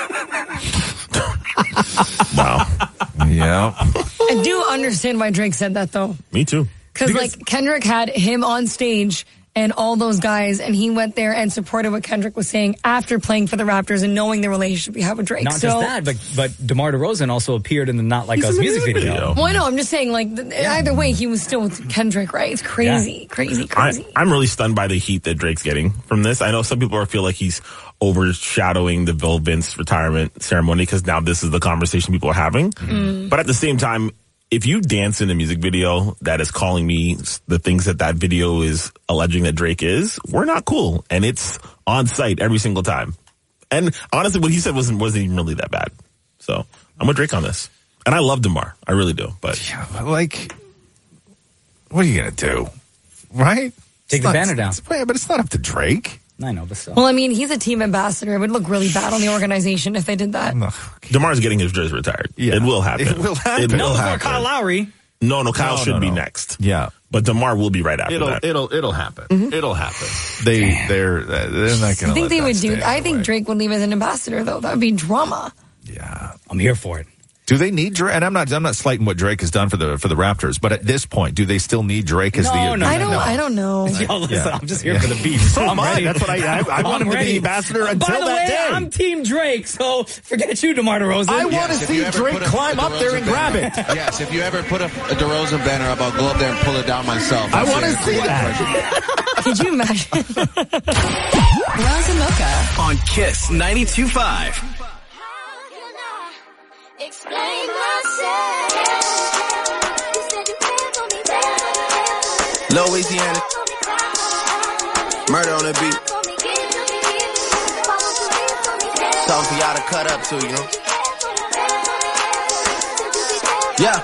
Wow. Yeah. I do understand why Drake said that, though. Me too. Because, like, Kendrick had him on stage and all those guys, and he went there and supported what Kendrick was saying after playing for the Raptors and knowing the relationship we have with Drake. Not so, just that, but but DeMar DeRozan also appeared in the Not Like He's Us in the music music video. video. Well, I know. I'm just saying, like, th- either way, he was still with Kendrick, right? It's crazy, Yeah. crazy, crazy. I, I'm really stunned by the heat that Drake's getting from this. I know some people are feel like he's overshadowing the Bill Vince retirement ceremony because now this is the conversation people are having. Mm. But at the same time, if you dance in a music video that is calling me the things that that video is alleging that Drake is, we're not cool. And it's on site every single time. And honestly, what he said wasn't wasn't even really that bad. So I'm with Drake on this. And I love DeMar. I really do. But yeah, like, what are you going to do? Right? Take It's the not- banner down. it's- Yeah, but it's not up to Drake. I know, but still. Well, I mean, he's a team ambassador. It would look really bad on the organization if they did that. DeMar's getting his jersey retired. Yeah. It will happen. It will happen. It Not will before happen. Kyle Lowry. No, no, Kyle No, should no, be no. next. Yeah. But DeMar will be right after It'll that. it'll it'll happen. Mhm. It'll happen. They they're they're not going I to. think they would do. I think Drake would leave as an ambassador, though. That would be drama. I'm here for it. Do they need Drake? And I'm not I'm not slighting what Drake has done for the for the Raptors, but at this point, do they still need Drake as No, the? no, I don't. I don't know. Yo, listen, Yeah. I'm just here Yeah. for the beef. So I'm am I. ready. That's what I- I- I want I'm him to be ready. the ambassador By until the that way, day. I'm Team Drake, so forget you, DeMar DeRozan. I want Yes, to if you see ever Drake put a- climb a up there and DeRozan grab banner- it. Yes, if you ever put a, a DeRozan banner up, I'll go up there and pull it down myself. I That's want the to answer see your that. question. Could you imagine? Roz and Mocha on Kiss ninety-two point five. Explain myself. You said you cared for me better. Louisiana. Murder on the beat. Something for y'all to cut up to, you know? Yeah.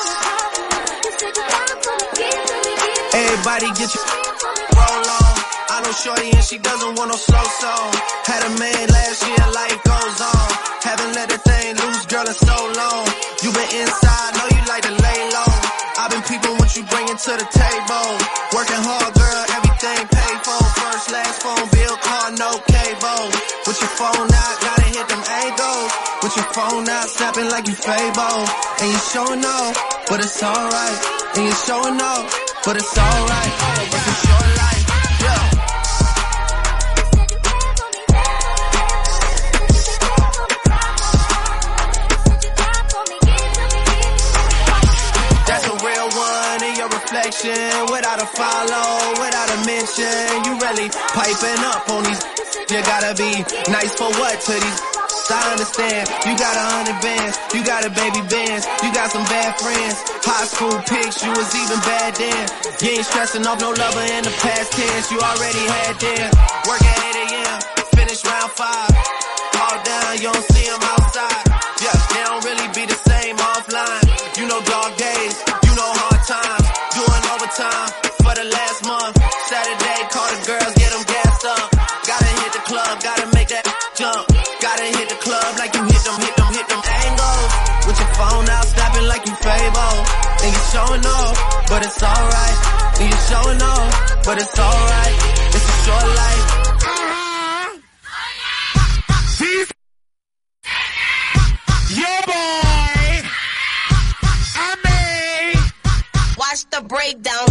Everybody get your roll on. I know shorty and she doesn't want no slow song. Had a man last year, life goes on. Haven't let the thing loose, girl, in so long. You been inside, know you like to lay low. I've been peeping what you bringing to the table. Working hard, girl, everything paid for. First, last phone bill, car, no cable. With your phone out, gotta hit them angles. With your phone out, snapping like you Fable. And you showing off, but it's alright. And you showing off, but it's alright. It's a short life, yeah. That's a real one in your reflection. Without a follow, without a mention. You really piping up on these. You gotta be nice for what to these. I understand. You got a hundred bands. You got a baby bands. You got some bad friends. High school pics, you was even bad then. You ain't stressing off no lover in the past tense. You already had them. Work at eight a.m. Finish round five. All down, you don't see them outside. Yeah, they don't really be the same offline. You know dog days, you know hard times. Doing overtime for the last month. Saturday, call the girls, get them gassed up. Gotta hit the club, gotta make that jump. Gotta hit the club like you hit them, hit them, hit them angles. With your phone out, snapping like you Fable. And you're showing off, but it's alright. And you're showing off, but it's alright. It's a short life. Yeah, boy. I mean, Watch the breakdown.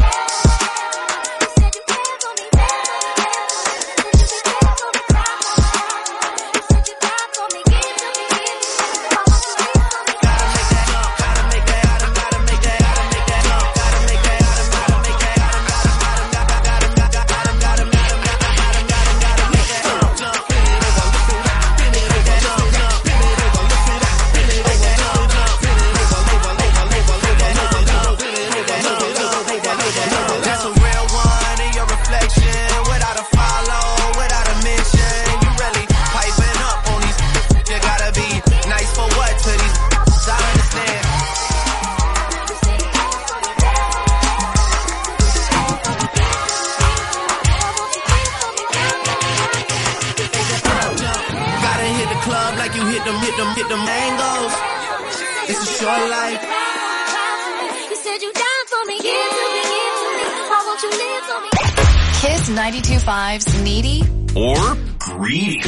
it's your life. You said you died for me, give to me, give to me. Why won't you live for me? Kiss ninety-two point five's Needy or Greedy.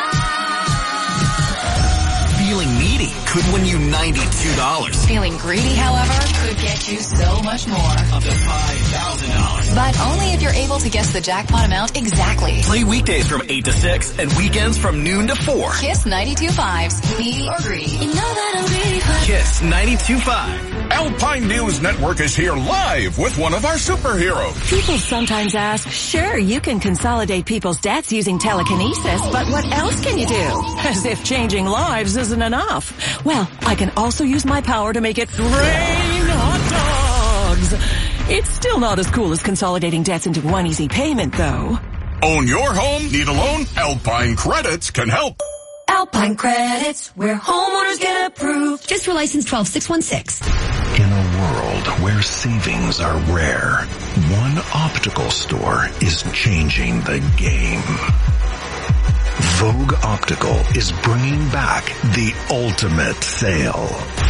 Feeling needy could win you ninety-two dollars. Feeling greedy, however, could get you so much more. Up to five thousand dollars. But only if you're able to guess the jackpot amount exactly. Play weekdays from eight to six and weekends from noon to four. Kiss ninety-two point five's Needy or Greedy. You know that I'm greedy for Kiss ninety-two point five. Alpine News Network is here live with one of our superheroes. People sometimes ask, sure, you can consolidate people's debts using telekinesis, but what else can you do? As if changing lives isn't enough. Well, I can also use my power to make it rain hot dogs. It's still not as cool as consolidating debts into one easy payment, though. Own your home? Need a loan? Alpine Credits can help. Alpine Credits, where homeowners get approved. Just for license twelve six one six. In a world where savings are rare, one optical store is changing the game. Vogue Optical is bringing back the ultimate sale.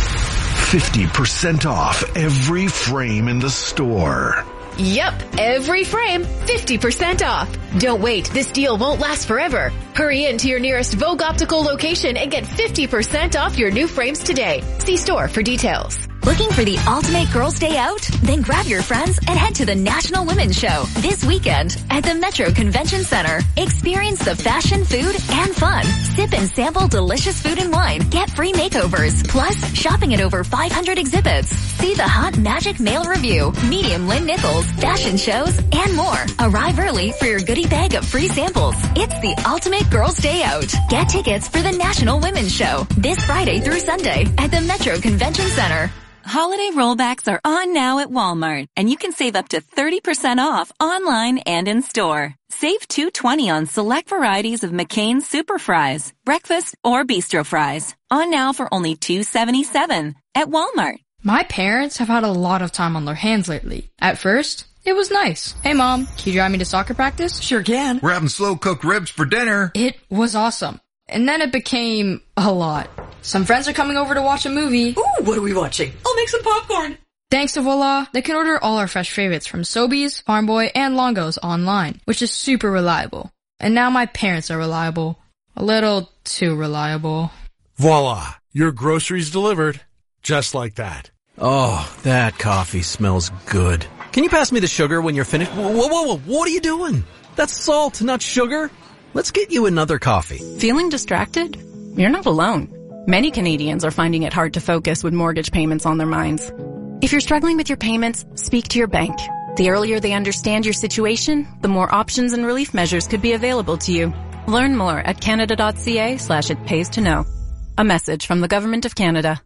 fifty percent off every frame in the store. Yep, every frame, fifty percent off. Don't wait, this deal won't last forever. Hurry in to your nearest Vogue Optical location and get fifty percent off your new frames today. See store for details. Looking for the ultimate girls' day out? Then grab your friends and head to the National Women's Show this weekend at the Metro Convention Center. Experience the fashion, food, and fun. Sip and sample delicious food and wine. Get free makeovers. Plus, shopping at over five hundred exhibits. See the Hot Magic Male Review, Medium Lynn Nichols, fashion shows, and more. Arrive early for your goodie bag of free samples. It's the ultimate girls' day out. Get tickets for the National Women's Show this Friday through Sunday at the Metro Convention Center. Holiday rollbacks are on now at Walmart, and you can save up to thirty percent off online and in store. Save two dollars and twenty cents on select varieties of McCain's Super Fries, breakfast or bistro fries. On now for only two dollars and seventy-seven cents at Walmart. My parents have had a lot of time on their hands lately. At first, it was nice. Hey Mom, can you drive me to soccer practice? Sure can. We're having slow-cooked ribs for dinner. It was awesome. And then it became a lot. Some friends are coming over to watch a movie. Ooh, what are we watching? I'll make some popcorn. Thanks to Voila, they can order all our fresh favorites from Sobeys, Farm Boy, and Longo's online, which is super reliable. And now my parents are reliable. A little too reliable. Voila, your groceries delivered. Just like that. Oh, that coffee smells good. Can you pass me the sugar when you're finished? Whoa, whoa, whoa, what are you doing? That's salt, not sugar. Let's get you another coffee. Feeling distracted? You're not alone. Many Canadians are finding it hard to focus with mortgage payments on their minds. If you're struggling with your payments, speak to your bank. The earlier they understand your situation, the more options and relief measures could be available to you. Learn more at canada.ca slash it pays to know. A message from the Government of Canada.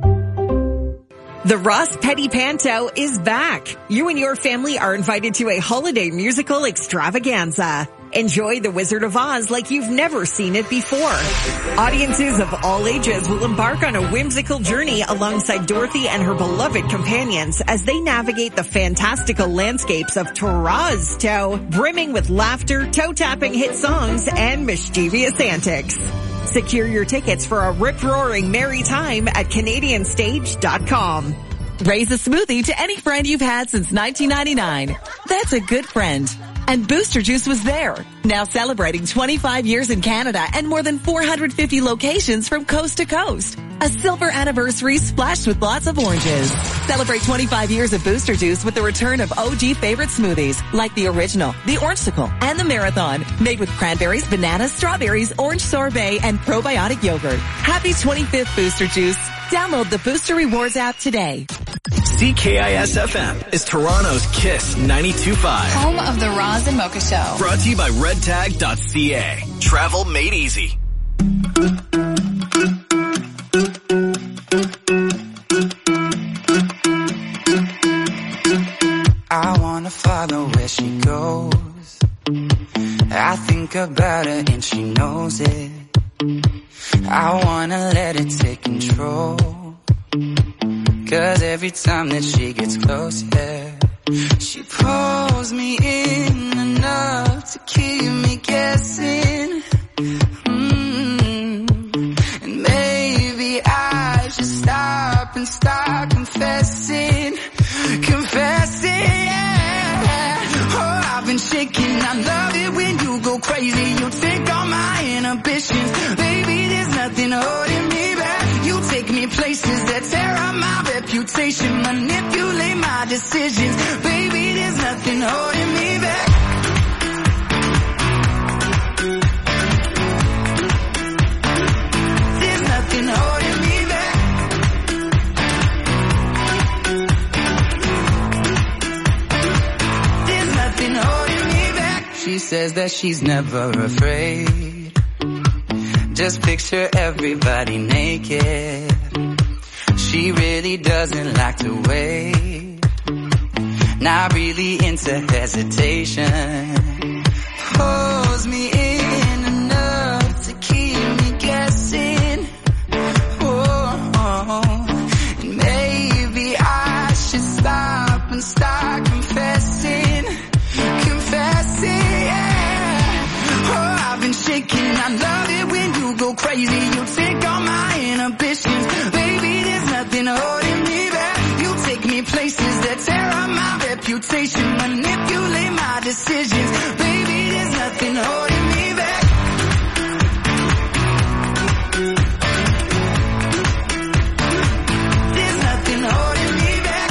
The Ross Petty Panto is back. You and your family are invited to a holiday musical extravaganza. Enjoy The Wizard of Oz like you've never seen it before. Audiences of all ages will embark on a whimsical journey alongside Dorothy and her beloved companions as they navigate the fantastical landscapes of Toronto, brimming with laughter, toe-tapping hit songs, and mischievous antics. Secure your tickets for a rip-roaring merry time at Canadian Stage dot com. Raise a smoothie to any friend you've had since nineteen ninety-nine. That's a good friend. And Booster Juice was there, now celebrating twenty-five years in Canada and more than four hundred fifty locations from coast to coast. A silver anniversary splashed with lots of oranges. Celebrate twenty-five years of Booster Juice with the return of O G favorite smoothies like the Original, the Orangesicle, and the Marathon, made with cranberries, bananas, strawberries, orange sorbet, and probiotic yogurt. Happy twenty-fifth Booster Juice. Download the Booster Rewards app today. C K I S F M is Toronto's Kiss ninety-two point five. Home of the Roz and Mocha Show. Brought to you by red tag dot c a. Travel made easy. I wanna follow where she goes. I think about her and she knows it. I wanna let it take control. Cause every time that she gets close, yeah, she pulls me in enough to keep me guessing. Mm-hmm. And maybe I should stop and start confessing, confessing, yeah. Oh, I've been shaking, I love it when you go crazy. You take all my inhibitions, baby, there's nothing holding me back. You take me places that tear up my reputation, manipulate my decisions, baby, there's nothing holding me back. There's nothing holding me back. There's nothing holding me back. She says that she's never afraid. Just picture everybody naked. She really doesn't like to wait. Not really into hesitation. Pulls me in enough to keep me guessing. Oh, oh. And maybe I should stop and start confessing, confessing, yeah. Oh, I've been shaking, I love it when you go crazy. You take all my inhibitions, baby, there's nothing holding me back. You take me places that tear up my reputation, manipulate my decisions, baby, there's nothing holding me back. There's nothing holding me back.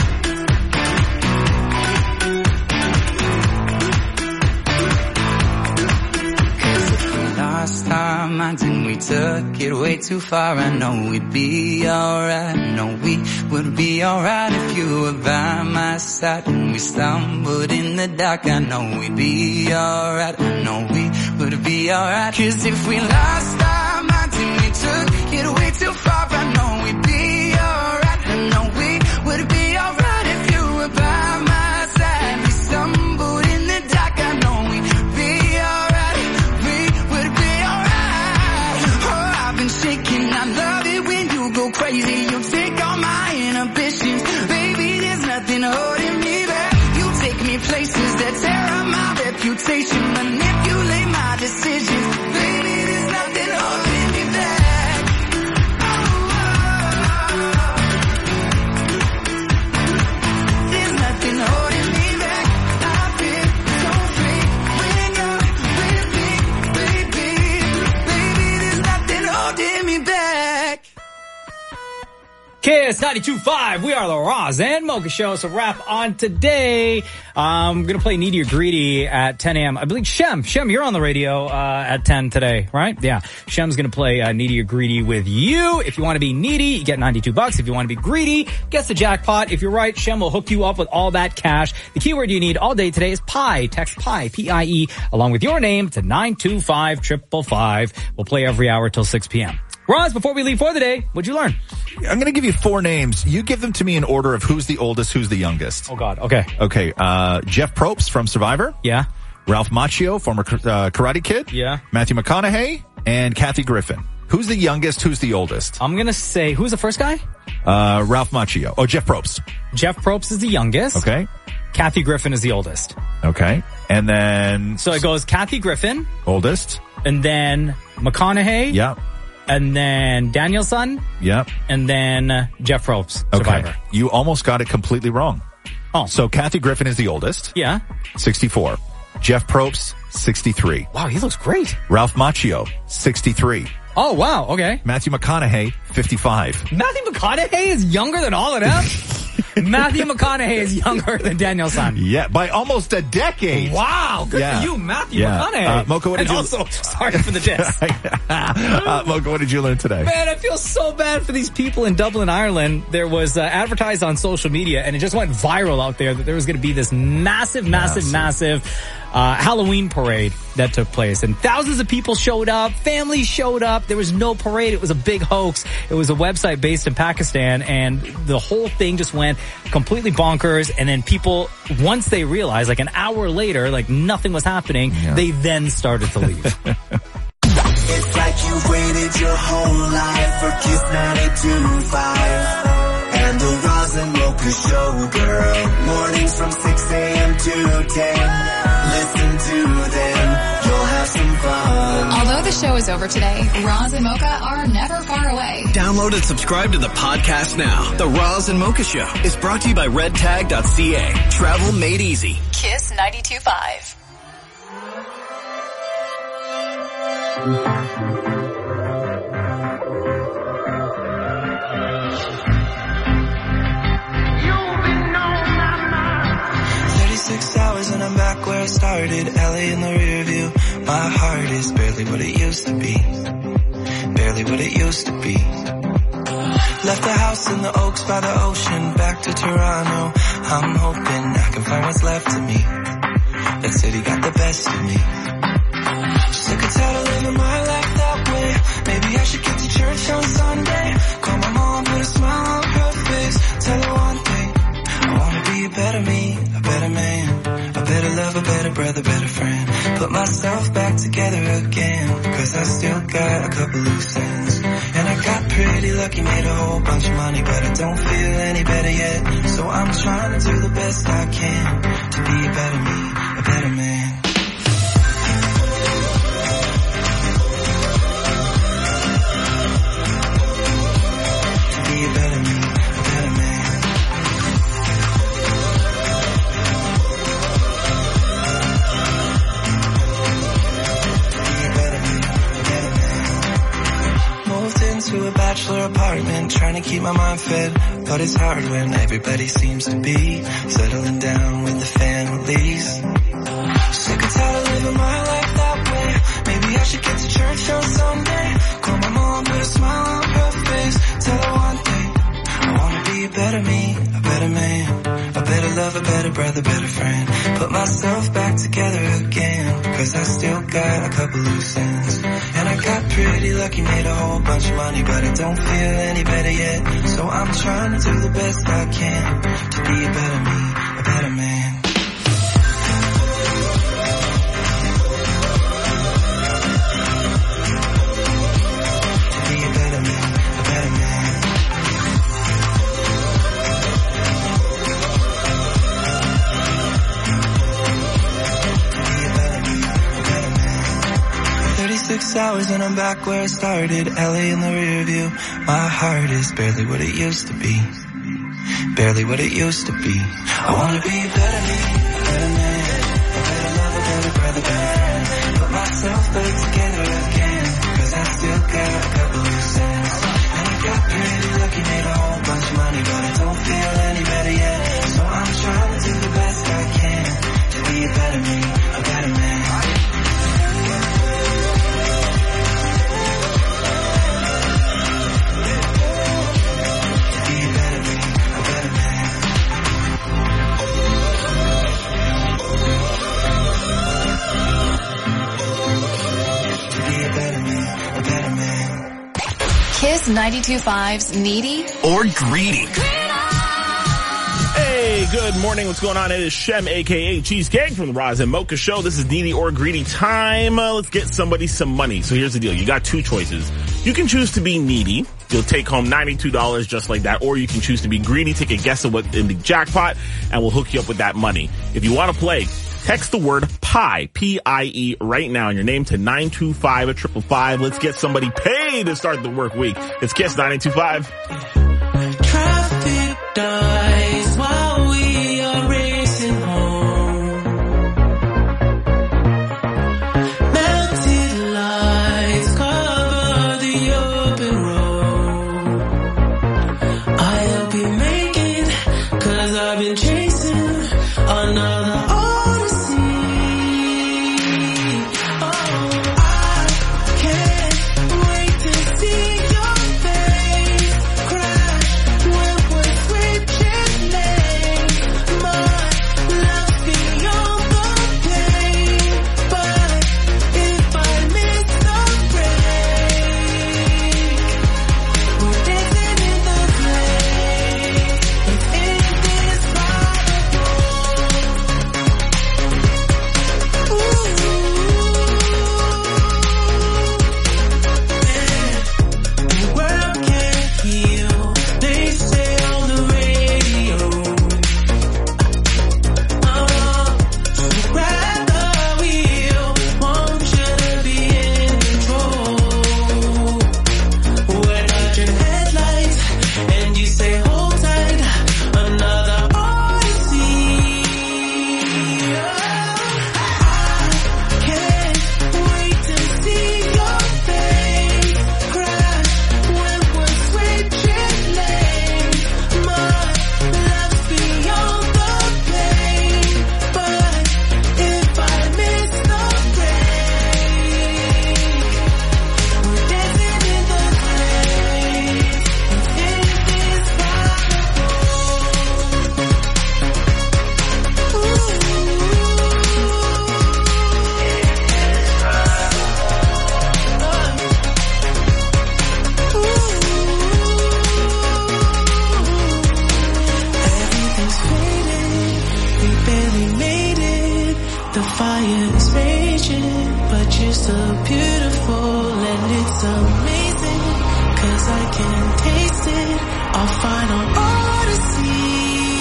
Cause if we lost our minds and we took it way too far, I know we'd be alright. I know we would be alright if you were by my side. When we stumbled in the dark, I know we'd be alright. I know we would be alright. Cause if we lost our minds and we took it way too far, I know we'd be alright. I know we would be alright if you were by my side. We stumbled in the dark, I know we'd be alright. We would be alright. Oh, I've been shaking, I love it when you go crazy. You take all my inhibitions, baby, there's nothing holding me back. You take me places that tear up my reputation, manipulate my decisions, baby, there's nothing holding me back. Oh, oh, oh. There's nothing holding me back. I feel so free when you're with me, baby, baby, there's nothing holding me back. Kiss ninety-two point five. We are the Roz and Mocha Show. So wrap on today. I'm going to play Needy or Greedy at ten a.m. I believe Shem. Shem, you're on the radio uh, at ten today, right? Yeah. Shem's going to play uh, Needy or Greedy with you. If you want to be needy, you get ninety-two bucks. If you want to be greedy, guess the jackpot. If you're right, Shem will hook you up with all that cash. The keyword you need all day today is pie. Text pie, P I E, along with your name to nine two five five five. We'll play every hour till six p.m. Roz, before we leave for the day, what'd you learn? I'm going to give you four names. You give them to me in order of who's the oldest, who's the youngest. Oh, God. Okay. Okay. Uh, Jeff Probst from Survivor. Yeah. Ralph Macchio, former uh, Karate Kid. Yeah. Matthew McConaughey and Kathy Griffin. Who's the youngest, who's the oldest? I'm going to say, who's the first guy? Uh, Ralph Macchio. Oh, Jeff Probst. Jeff Probst is the youngest. Okay. Kathy Griffin is the oldest. Okay. And then... So it goes Kathy Griffin. Oldest. And then McConaughey. Yeah. And then Danielson. Yep. And then uh, Jeff Probst, Survivor. Okay. You almost got it completely wrong. Oh. So Kathy Griffin is the oldest. Yeah. sixty-four. Jeff Probst, sixty-three. Wow, he looks great. Ralph Macchio, sixty-three. Oh, wow. Okay. Matthew McConaughey, fifty-five. Matthew McConaughey is younger than all of them? Matthew McConaughey is younger than Danielson. Yeah, by almost a decade. Wow, good yeah. for you, Matthew yeah. McConaughey. Uh, Mocha, what did and you... also, sorry for the diss. uh, Mocha, what did you learn today? Man, I feel so bad for these people in Dublin, Ireland. There was uh, advertised on social media, and it just went viral out there that there was going to be this massive, massive, massive, massive uh, Halloween parade that took place. And thousands of people showed up. Families showed up. There was no parade. It was a big hoax. It was a website based in Pakistan, and the whole thing just went completely bonkers. And then people, once they realized, like an hour later, like nothing was happening, yeah. they then started to leave. It's like you waited your whole life for Kiss ninety-two point five. And the Roz and Mocha Show, girl. Mornings from six a.m. to ten. Listen to them. You'll have some fun. Although the show is is over today, Roz and Mocha are never far away. Download and subscribe to the podcast now. The Roz and Mocha Show is brought to you by red tag dot c a. Travel made easy. Kiss ninety-two point five. thirty-six hours and I'm back where I started. L A in the rear view. My heart is barely what it used to be. Barely what it used to be. Left the house in the Oaks by the ocean. Back to Toronto. I'm hoping I can find what's left of me. That city got the best of me. Sick and tired of living my life that way. Maybe I should get to church on Sunday. Call my mom, put a smile on her face. Tell her one thing. I wanna be a better me, a better man, a better lover, better brother, better friend. Put myself back together again, cause I still got a couple loose ends. And I got pretty lucky, made a whole bunch of money, but I don't feel any better yet. So I'm trying to do the best I can, to be a better me, a better man. To be a better me, a better man. To a bachelor apartment, trying to keep my mind fed, but it's hard when everybody seems to be settling down with the families. Sick and tired of living my life that way. Maybe I should get to church on Sunday. Call my mom, put a smile on her face. Tell her one thing. I wanna be a better me, a better man, a better lover, better brother, better friend. Put myself back together again, cause I still got a couple loose ends. And I got pretty lucky, made a whole bunch of money, but I don't feel any better yet. So I'm trying to do the best I can, to be a better me, a better man. To be a better me, a better man. thirty-six hours and I'm back where I started. L A in the rear view. My heart is barely what it used to be. Barely what it used to be. I wanna be a better me, a better man, a better lover, better brother, better friend. Put myself back together again, cause I still got a couple loose ends. And I got pretty lucky, made a whole bunch of money, but I don't feel any better yet. So I'm trying to do the best I can, to be a better me, a better man. Kiss ninety-two point five's Needy or Greedy. Hey, good morning. What's going on? It is Shem, a k a. Cheesecake from the Roz and Mocha Show. This is Needy or Greedy time. Uh, let's get somebody some money. So here's the deal. You got two choices. You can choose to be needy. You'll take home ninety-two dollars just like that. Or you can choose to be greedy. Take a guess at what in the jackpot and we'll hook you up with that money. If you want to play, text the word pie, P I E, right now in your name to nine two five, five five. Let's get somebody paid to start the work week. It's Kiss ninety-two point five. Traffic dies while we are racing home. Melted lights cover the open road. I'll be making, cause I've been chasing another switch fire's raging, but you're so beautiful and it's amazing, 'cause I can taste it, our final odyssey.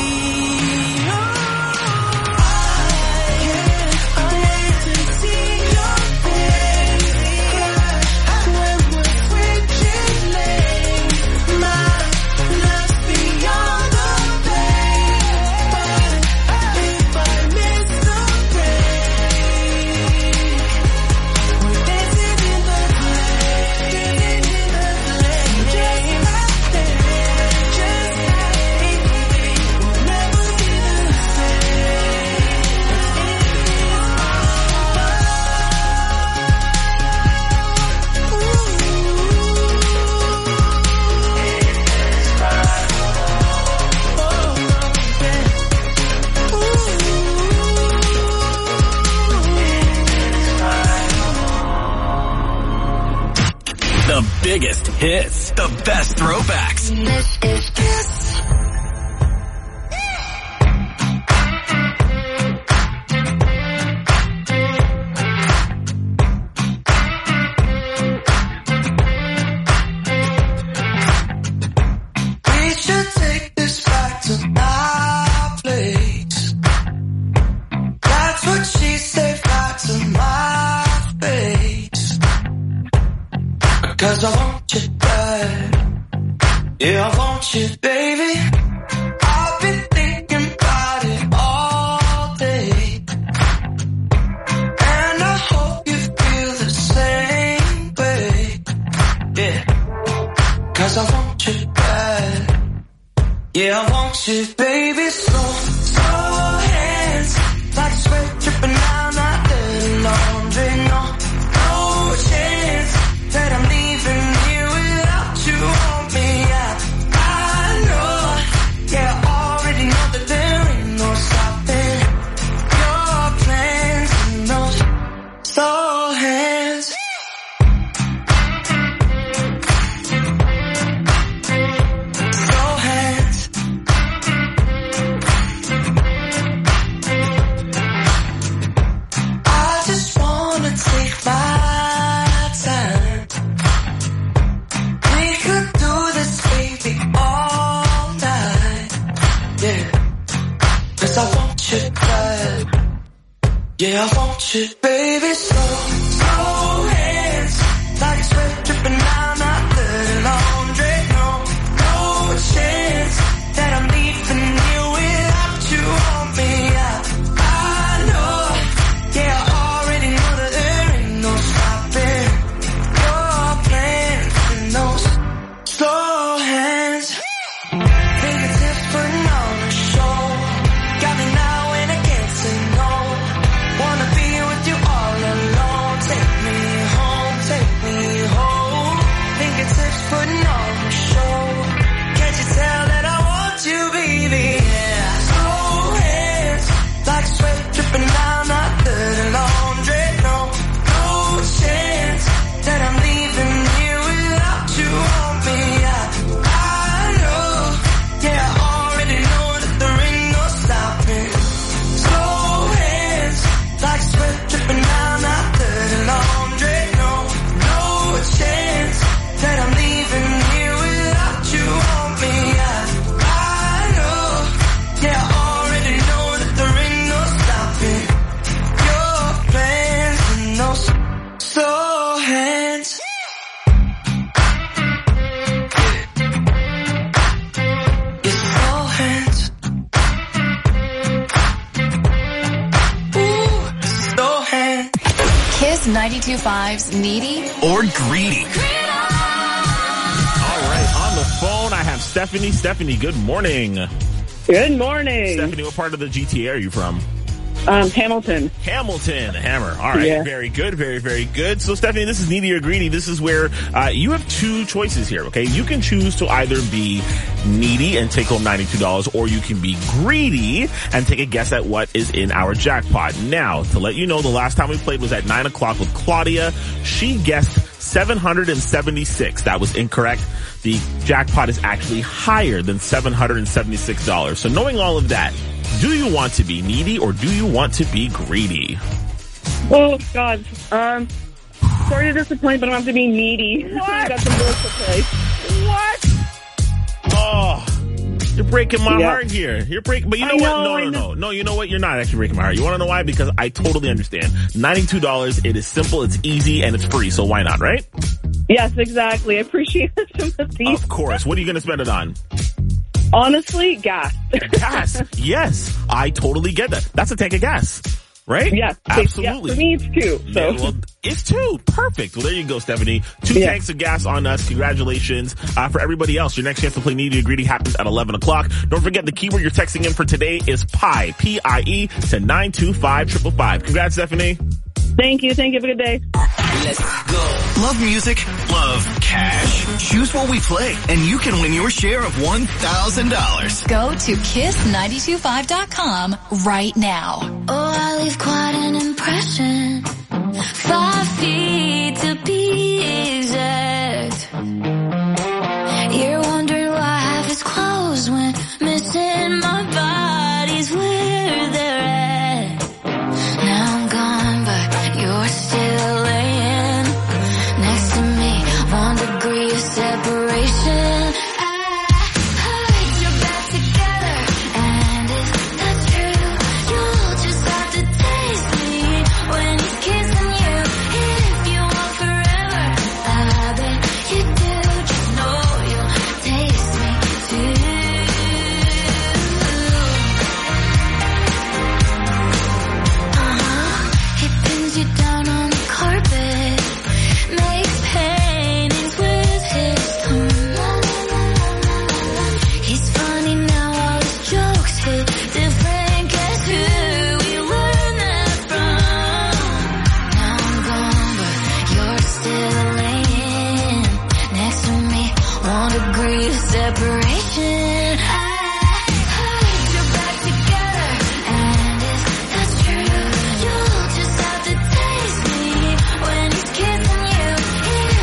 The biggest hits, the best throwbacks. This is Kiss. We should take this back to my place. That's what she said, back to my face. Cause I want you bad. Yeah, I want you, baby. I've been thinking about it all day. And I hope you feel the same way. Yeah. Cause I want you bad. Yeah, I want you, baby. Slow, slow hands. Like sweat dripping down my dirty laundry. No, no chance that I'm leaving here without you on me. I, I know, yeah, I already know that there ain't no stopping your plans and those slow hands. Slow hands. I just wanna take my time. We could do this, baby, all night. Yeah. 'Cause I want you bad. Yeah, I want you, baby. Slow, slow hands. Like sweat dripping down my dirty laundry. No, no chance that I'm leaving here without you on me. I, I know. Yeah, I already know that there ain't no stopping your plans and those slow hands. Fingertips putting on a show. Got me now and I can't say no. Wanna be with you all alone. Take me home, take me home. Fingertips putting on a show. Can't you tell that I want you, baby? Yeah. Slow hands, like sweat dripping down my dirty laundry. No, no chance that I'm leaving here without you on me. I, I know, yeah, I already know that there ain't no stopping. Slow hands, like sweat dripping down my dirty laundry. No, no chance that I'm leaving here without you on me. I, I know, yeah, I already know that there ain't no stopping your plans and those slow hands. Your slow hands. Ooh, slow hands. Kiss ninety-two point five's Needy or Greedy. All right, on the phone, I have Stephanie. Stephanie, good morning. Good morning. Stephanie, what part of the G T A are you from? Um, Hamilton. Hamilton, Hammer. All right, Yeah. very good, very, very good. So, Stephanie, this is Needy or Greedy. This is where uh, you have two choices here, okay? You can choose to either be needy and take home ninety-two dollars, or you can be greedy and take a guess at what is in our jackpot. Now, to let you know, the last time we played was at nine o'clock with Claudia. She guessed seven hundred seventy-six. That was incorrect. The jackpot is actually higher than seven hundred seventy-six dollars. So knowing all of that, do you want to be needy or do you want to be greedy? Oh, God. Um, sorry to disappoint, but I'm going to have to be needy. What? I got some bills to pay. What? Oh, you're breaking my Yeah. heart here. You're breaking, but you know, I know, what? No, I no, know. no. No, you know what? You're not actually breaking my heart. You want to know why? Because I totally understand. ninety-two dollars, it is simple, it's easy, and it's free, so why not, right? Yes, exactly. I appreciate the sympathy. Of course. What are you going to spend it on? Honestly, gas. Gas. Yes, I totally get that. That's a tank of gas, right? Yes. Absolutely. Yeah, for me, it's two. So. Yeah, well, it's two. Perfect. Well, there you go, Stephanie. Two Yeah. tanks of gas on us. Congratulations. Uh, for everybody else, your next chance to play Needy or Greedy happens at eleven o'clock. Don't forget the keyword you're texting in for today is PIE, P I E, to nine two five five five. Congrats, Stephanie. Thank you. Thank you. Have a good day. Let's go. Love music? Love cash. Choose what we play, and you can win your share of one thousand dollars. Go to kiss nine two five dot com right now. Oh, I leave quite an impression. Five feet to be exact. You're wondering why half his clothes went missing. My body's where they're at. Now I'm gone, but you're still laying next to me. One degree of separation. I heard you're back together, and if that's true, you'll just have to taste me when he's kissing you. If you want forever, I bet you do. Just know you'll taste me too. Uh-huh. He pins you down on the carpet, makes paintings with his tongue. He's funny now, all his jokes hit different. Guess who we learned that from? Now I'm gone, but you're still laying next to me. One degree of separation.